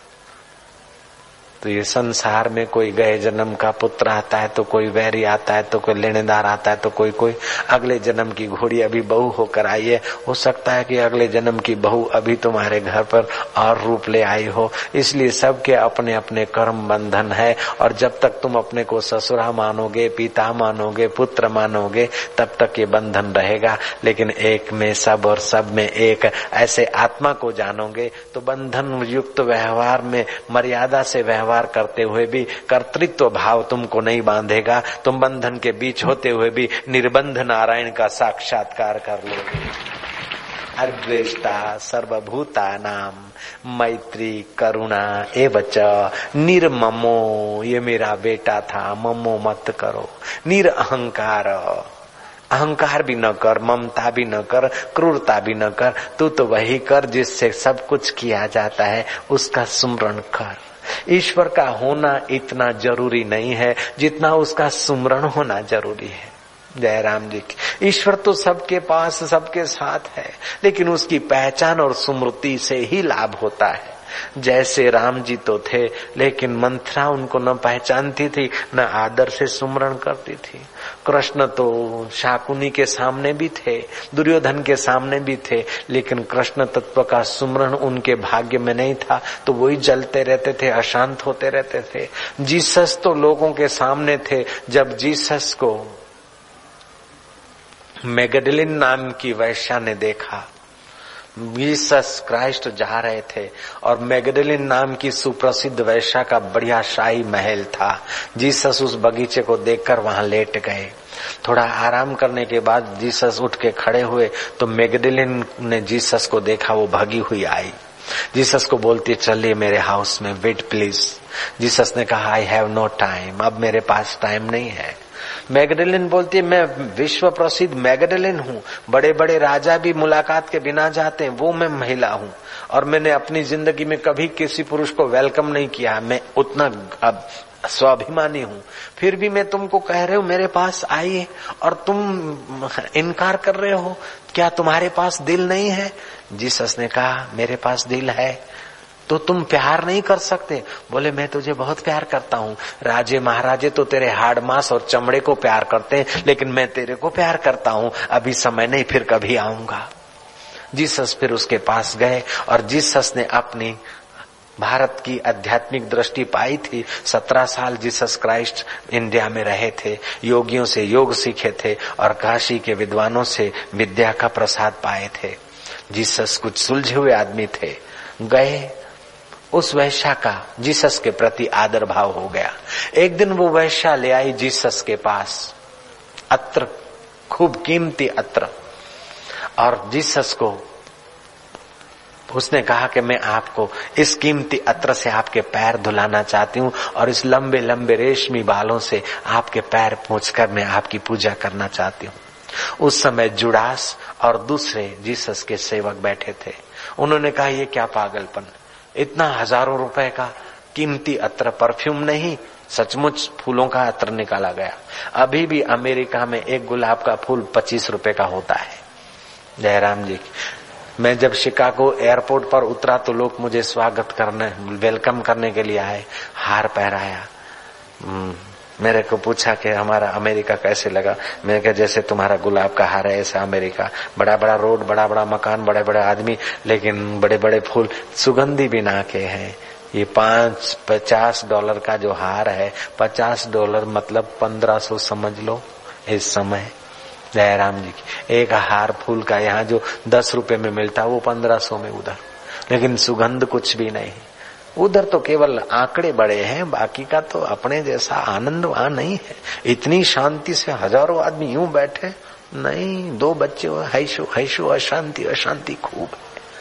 तो ये संसार में कोई गए जन्म का पुत्र आता है तो कोई वैरी आता है तो कोई लेनेदार आता है तो कोई कोई अगले जन्म की घोड़ी अभी बहू होकर आई है। हो सकता है कि अगले जन्म की बहू अभी तुम्हारे घर पर और रूप ले आई हो। इसलिए सबके अपने अपने कर्म बंधन है, और जब तक तुम अपने को ससुरा मानोगे, पिता मानोगे, पुत्र मानोगे, तब तक ये बंधन रहेगा। लेकिन एक में सब और सब में एक, ऐसे आत्मा को जानोगे तो बंधन युक्त व्यवहार में मर्यादा से व्यवहार करते हुए भी कर्तृत्व भाव तुमको नहीं बांधेगा। तुम बंधन के बीच होते हुए भी निर्बंध नारायण का साक्षात्कार कर लोगे। अद्वेष्टा सर्वभूता नाम मैत्री करुणा एवच निर्ममो, ये मेरा बेटा था, ममो मत करो। निरअहंकार, अहंकार भी न कर, ममता भी न कर, क्रूरता भी न कर, तू तो वही कर जिससे सब कुछ किया जाता है, उसका सुमरण कर। ईश्वर का होना इतना जरूरी नहीं है जितना उसका सुमरण होना जरूरी है। जय राम जी की। ईश्वर तो सबके पास सबके साथ है, लेकिन उसकी पहचान और स्मृति से ही लाभ होता है। जैसे राम जी तो थे, लेकिन मंथरा उनको न पहचानती थी, न आदर से सुमरण करती थी। कृष्ण तो शाकुनी के सामने भी थे, दुर्योधन के सामने भी थे, लेकिन कृष्ण तत्व का सुमरण उनके भाग्य में नहीं था, तो वही जलते रहते थे, अशांत होते रहते थे। जीसस तो लोगों के सामने थे। जब जीसस को मैगडलिन नाम की वैश्या ने देखा, जीसस क्राइस्ट जा रहे थे, और मैगडलिन नाम की सुप्रसिद्ध वैश्या का बढ़िया शाही महल था। जीसस उस बगीचे को देखकर वहां लेट गए। थोड़ा आराम करने के बाद जीसस उठ के खड़े हुए तो मैगडलिन ने जीसस को देखा, वो भागी हुई आई। जीसस को बोलती चलिए मेरे हाउस में, वेट प्लीज। जीसस ने कहा आई हैव नो टाइम, अब मेरे पास टाइम नहीं है। मैगडलिन बोलती है मैं विश्व प्रसिद्ध मैगडलिन हूँ, बड़े बड़े राजा भी मुलाकात के बिना जाते हैं, वो मैं महिला हूँ, और मैंने अपनी जिंदगी में कभी किसी पुरुष को वेलकम नहीं किया, मैं उतना अब स्वाभिमानी हूँ। फिर भी मैं तुमको कह रहे हो मेरे पास आइए और तुम इनकार कर रहे हो, क्या तुम्हारे पास दिल नहीं है? जीसस ने कहा मेरे पास दिल है, तो तुम प्यार नहीं कर सकते? बोले मैं तुझे बहुत प्यार करता हूँ। राजे महाराजे तो तेरे हाड़ मांस और चमड़े को प्यार करते हैं, लेकिन मैं तेरे को प्यार करता हूँ। अभी समय नहीं, फिर कभी आऊंगा। जीसस फिर उसके पास गए और जीसस ने अपनी भारत की आध्यात्मिक दृष्टि पाई थी। सत्रह साल जीसस क्राइस्ट इंडिया में रहे थे, योगियों से योग सीखे थे और काशी के विद्वानों से विद्या का प्रसाद पाए थे। जीसस कुछ सुलझे हुए आदमी थे। गए, उस वैश्या का जीसस के प्रति आदर भाव हो गया। एक दिन वो वैश्या ले आई जीसस के पास अत्र, खूब कीमती अत्र, और जीसस को उसने कहा कि मैं आपको इस कीमती अत्र से आपके पैर धुलाना चाहती हूँ और इस लंबे लंबे रेशमी बालों से आपके पैर पोंछकर मैं आपकी पूजा करना चाहती हूँ। उस समय जुड़ास और दूसरे जीसस के सेवक बैठे थे। उन्होंने कहा ये क्या पागलपन, इतना हजारों रुपए का कीमती अत्र, परफ्यूम नहीं, सचमुच फूलों का अत्र निकाला गया। अभी भी अमेरिका में एक गुलाब का फूल पच्चीस रुपए का होता है। जयराम जी, मैं जब शिकागो एयरपोर्ट पर उतरा तो लोग मुझे स्वागत करने, वेलकम करने के लिए आए, हार पहराया। मेरे को पूछा कि हमारा अमेरिका कैसे लगा। मैंने कहा जैसे तुम्हारा गुलाब का हार है ऐसा अमेरिका, बड़ा बड़ा रोड, बड़ा बड़ा मकान, बड़े बड़े आदमी, लेकिन बड़े बड़े फूल, सुगंधी बिना के हैं। ये पांच पचास डॉलर का जो हार है, पचास डॉलर मतलब पंद्रह सौ समझ लो इस समय। जयराम जी की एक हार फूल का यहाँ जो दस रुपए में मिलता वो पंद्रह सौ में उधर, लेकिन सुगंध कुछ भी नहीं। उधर तो केवल आंकड़े बड़े हैं, बाकी का तो अपने जैसा आनंद वहां नहीं है। इतनी शांति से हजारों आदमी यूं बैठे नहीं, दो बच्चे हैशो हैशो, अशांति अशांति खूब है।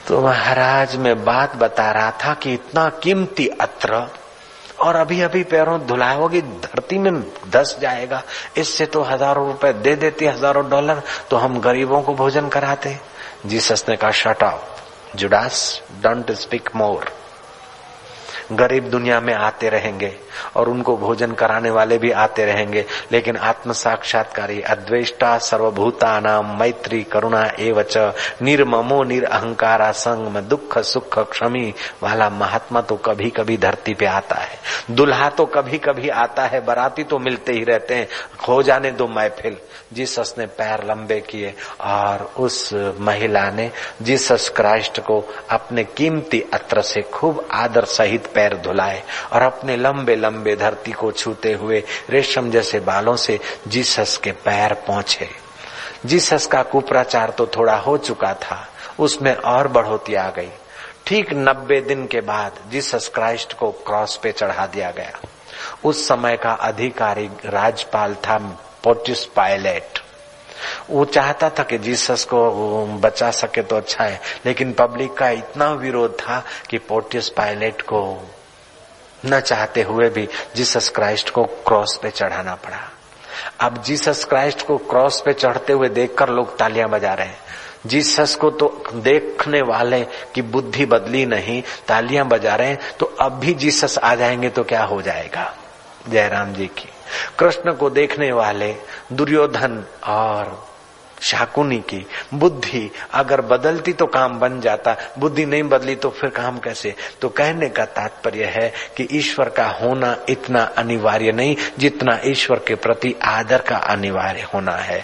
तो महाराज मैं बात बता रहा था कि इतना कीमती अत्र और अभी अभी पैरों धुलाओगी धरती में धस जाएगा, इससे तो हजारों रुपए दे देती, हजारों डॉलर, तो हम गरीबों को भोजन कराते। जीसस ने कहा shut up Judas, don't speak more. गरीब दुनिया में आते रहेंगे और उनको भोजन कराने वाले भी आते रहेंगे, लेकिन आत्म साक्षात्कारी अद्वेष्टा सर्वभूतानां मैत्री करुणा एवच निर्ममो निरअहंकारा संग दुख सुख क्षमी वाला महात्मा तो कभी कभी धरती पे आता है। दुल्हा तो कभी कभी आता है, बराती तो मिलते ही रहते हैं, खो जाने दो महफिल। जीसस ने पैर लंबे किए और उस महिला ने जीसस क्राइस्ट को अपने कीमती अत्र से खूब आदर सहित पैर धुलाए और अपने लंबे लंबे धरती को छूते हुए रेशम जैसे बालों से जीसस के पैर पहुंचे। जीसस का कुप्रचार तो थोड़ा हो चुका था, उसमें और बढ़ोतरी आ गई। ठीक नब्बे दिन के बाद जीसस क्राइस्ट को क्रॉस पे चढ़ा दिया गया। उस समय का अधिकारी राजपाल था पोंटियस पायलट। वो चाहता था कि जीसस को बचा सके तो अच्छा है, लेकिन पब्लिक का इतना विरोध था कि पोंटियस पायलट को न चाहते हुए भी जीसस क्राइस्ट को क्रॉस पे चढ़ाना पड़ा। अब जीसस क्राइस्ट को क्रॉस पे चढ़ते हुए देखकर लोग तालियां बजा रहे हैं। जीसस को तो देखने वाले की बुद्धि बदली नहीं, तालियां बजा रहे हैं, तो अब भी जीसस आ जाएंगे तो क्या हो जाएगा। जयराम जी की। कृष्ण को देखने वाले दुर्योधन और शाकुनी की बुद्धि अगर बदलती तो काम बन जाता, बुद्धि नहीं बदली तो फिर काम कैसे। तो कहने का तात्पर्य है कि ईश्वर का होना इतना अनिवार्य नहीं जितना ईश्वर के प्रति आदर का अनिवार्य होना है।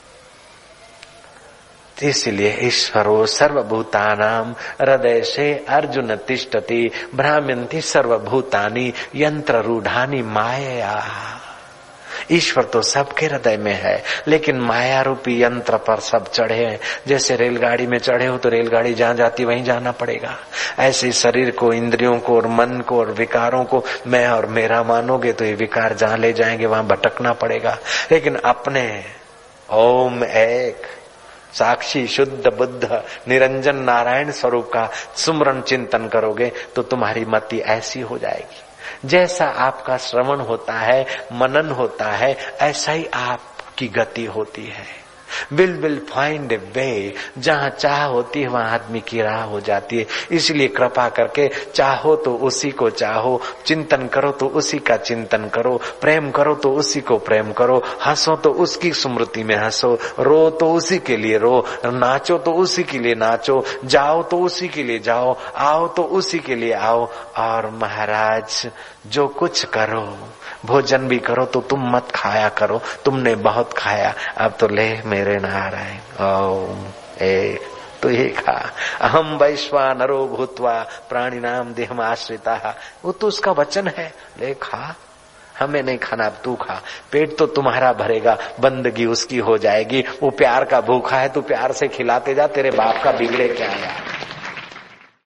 इसलिए ईश्वरो सर्वभूतानां हृदय से अर्जुन तिष्ठति भ्राम्यन्ति सर्वभूतानि यंत्र रूढ़ानि माया। ईश्वर तो सबके हृदय में है, लेकिन माया रूपी यंत्र पर सब चढ़े हैं। जैसे रेलगाड़ी में चढ़े हो तो रेलगाड़ी जहाँ जाती वहीं जाना पड़ेगा। ऐसे शरीर को, इंद्रियों को और मन को और विकारों को मैं और मेरा मानोगे तो ये विकार जहाँ ले जाएंगे वहां भटकना पड़ेगा। लेकिन अपने ओम एक साक्षी शुद्ध बुद्ध निरंजन नारायण स्वरूप का सुमरन चिंतन करोगे तो तुम्हारी मति ऐसी हो जाएगी। जैसा आपका श्रवण होता है, मनन होता है, ऐसा ही आपकी गति होती है। Will will find a way. जहाँ चाह होती है वहाँ आदमी की राह हो जाती है। इसलिए कृपा करके चाहो तो उसी को चाहो, चिंतन करो तो उसी का चिंतन करो, प्रेम करो तो उसी को प्रेम करो, हंसो तो उसकी स्मृति में हंसो, रो तो उसी के लिए रो, नाचो तो उसी के लिए नाचो, जाओ तो उसी के लिए जाओ, आओ तो उसी के लिए आओ। और महाराज जो कुछ करो, भोजन भी करो तो तुम मत खाया करो, तुमने बहुत खाया, अब तो ले मेरे नारायण ओम एक तो ये खा। अहम वैश्वानरो भूत्वा प्राणिनाम देहम आश्रिता। वो तो उसका वचन है, ले खा, हमें नहीं खाना, अब तू खा। पेट तो तुम्हारा भरेगा, बंदगी उसकी हो जाएगी। वो प्यार का भूखा है, तू प्यार से खिलाते जा, तेरे बाप का बिगड़े क्या यार।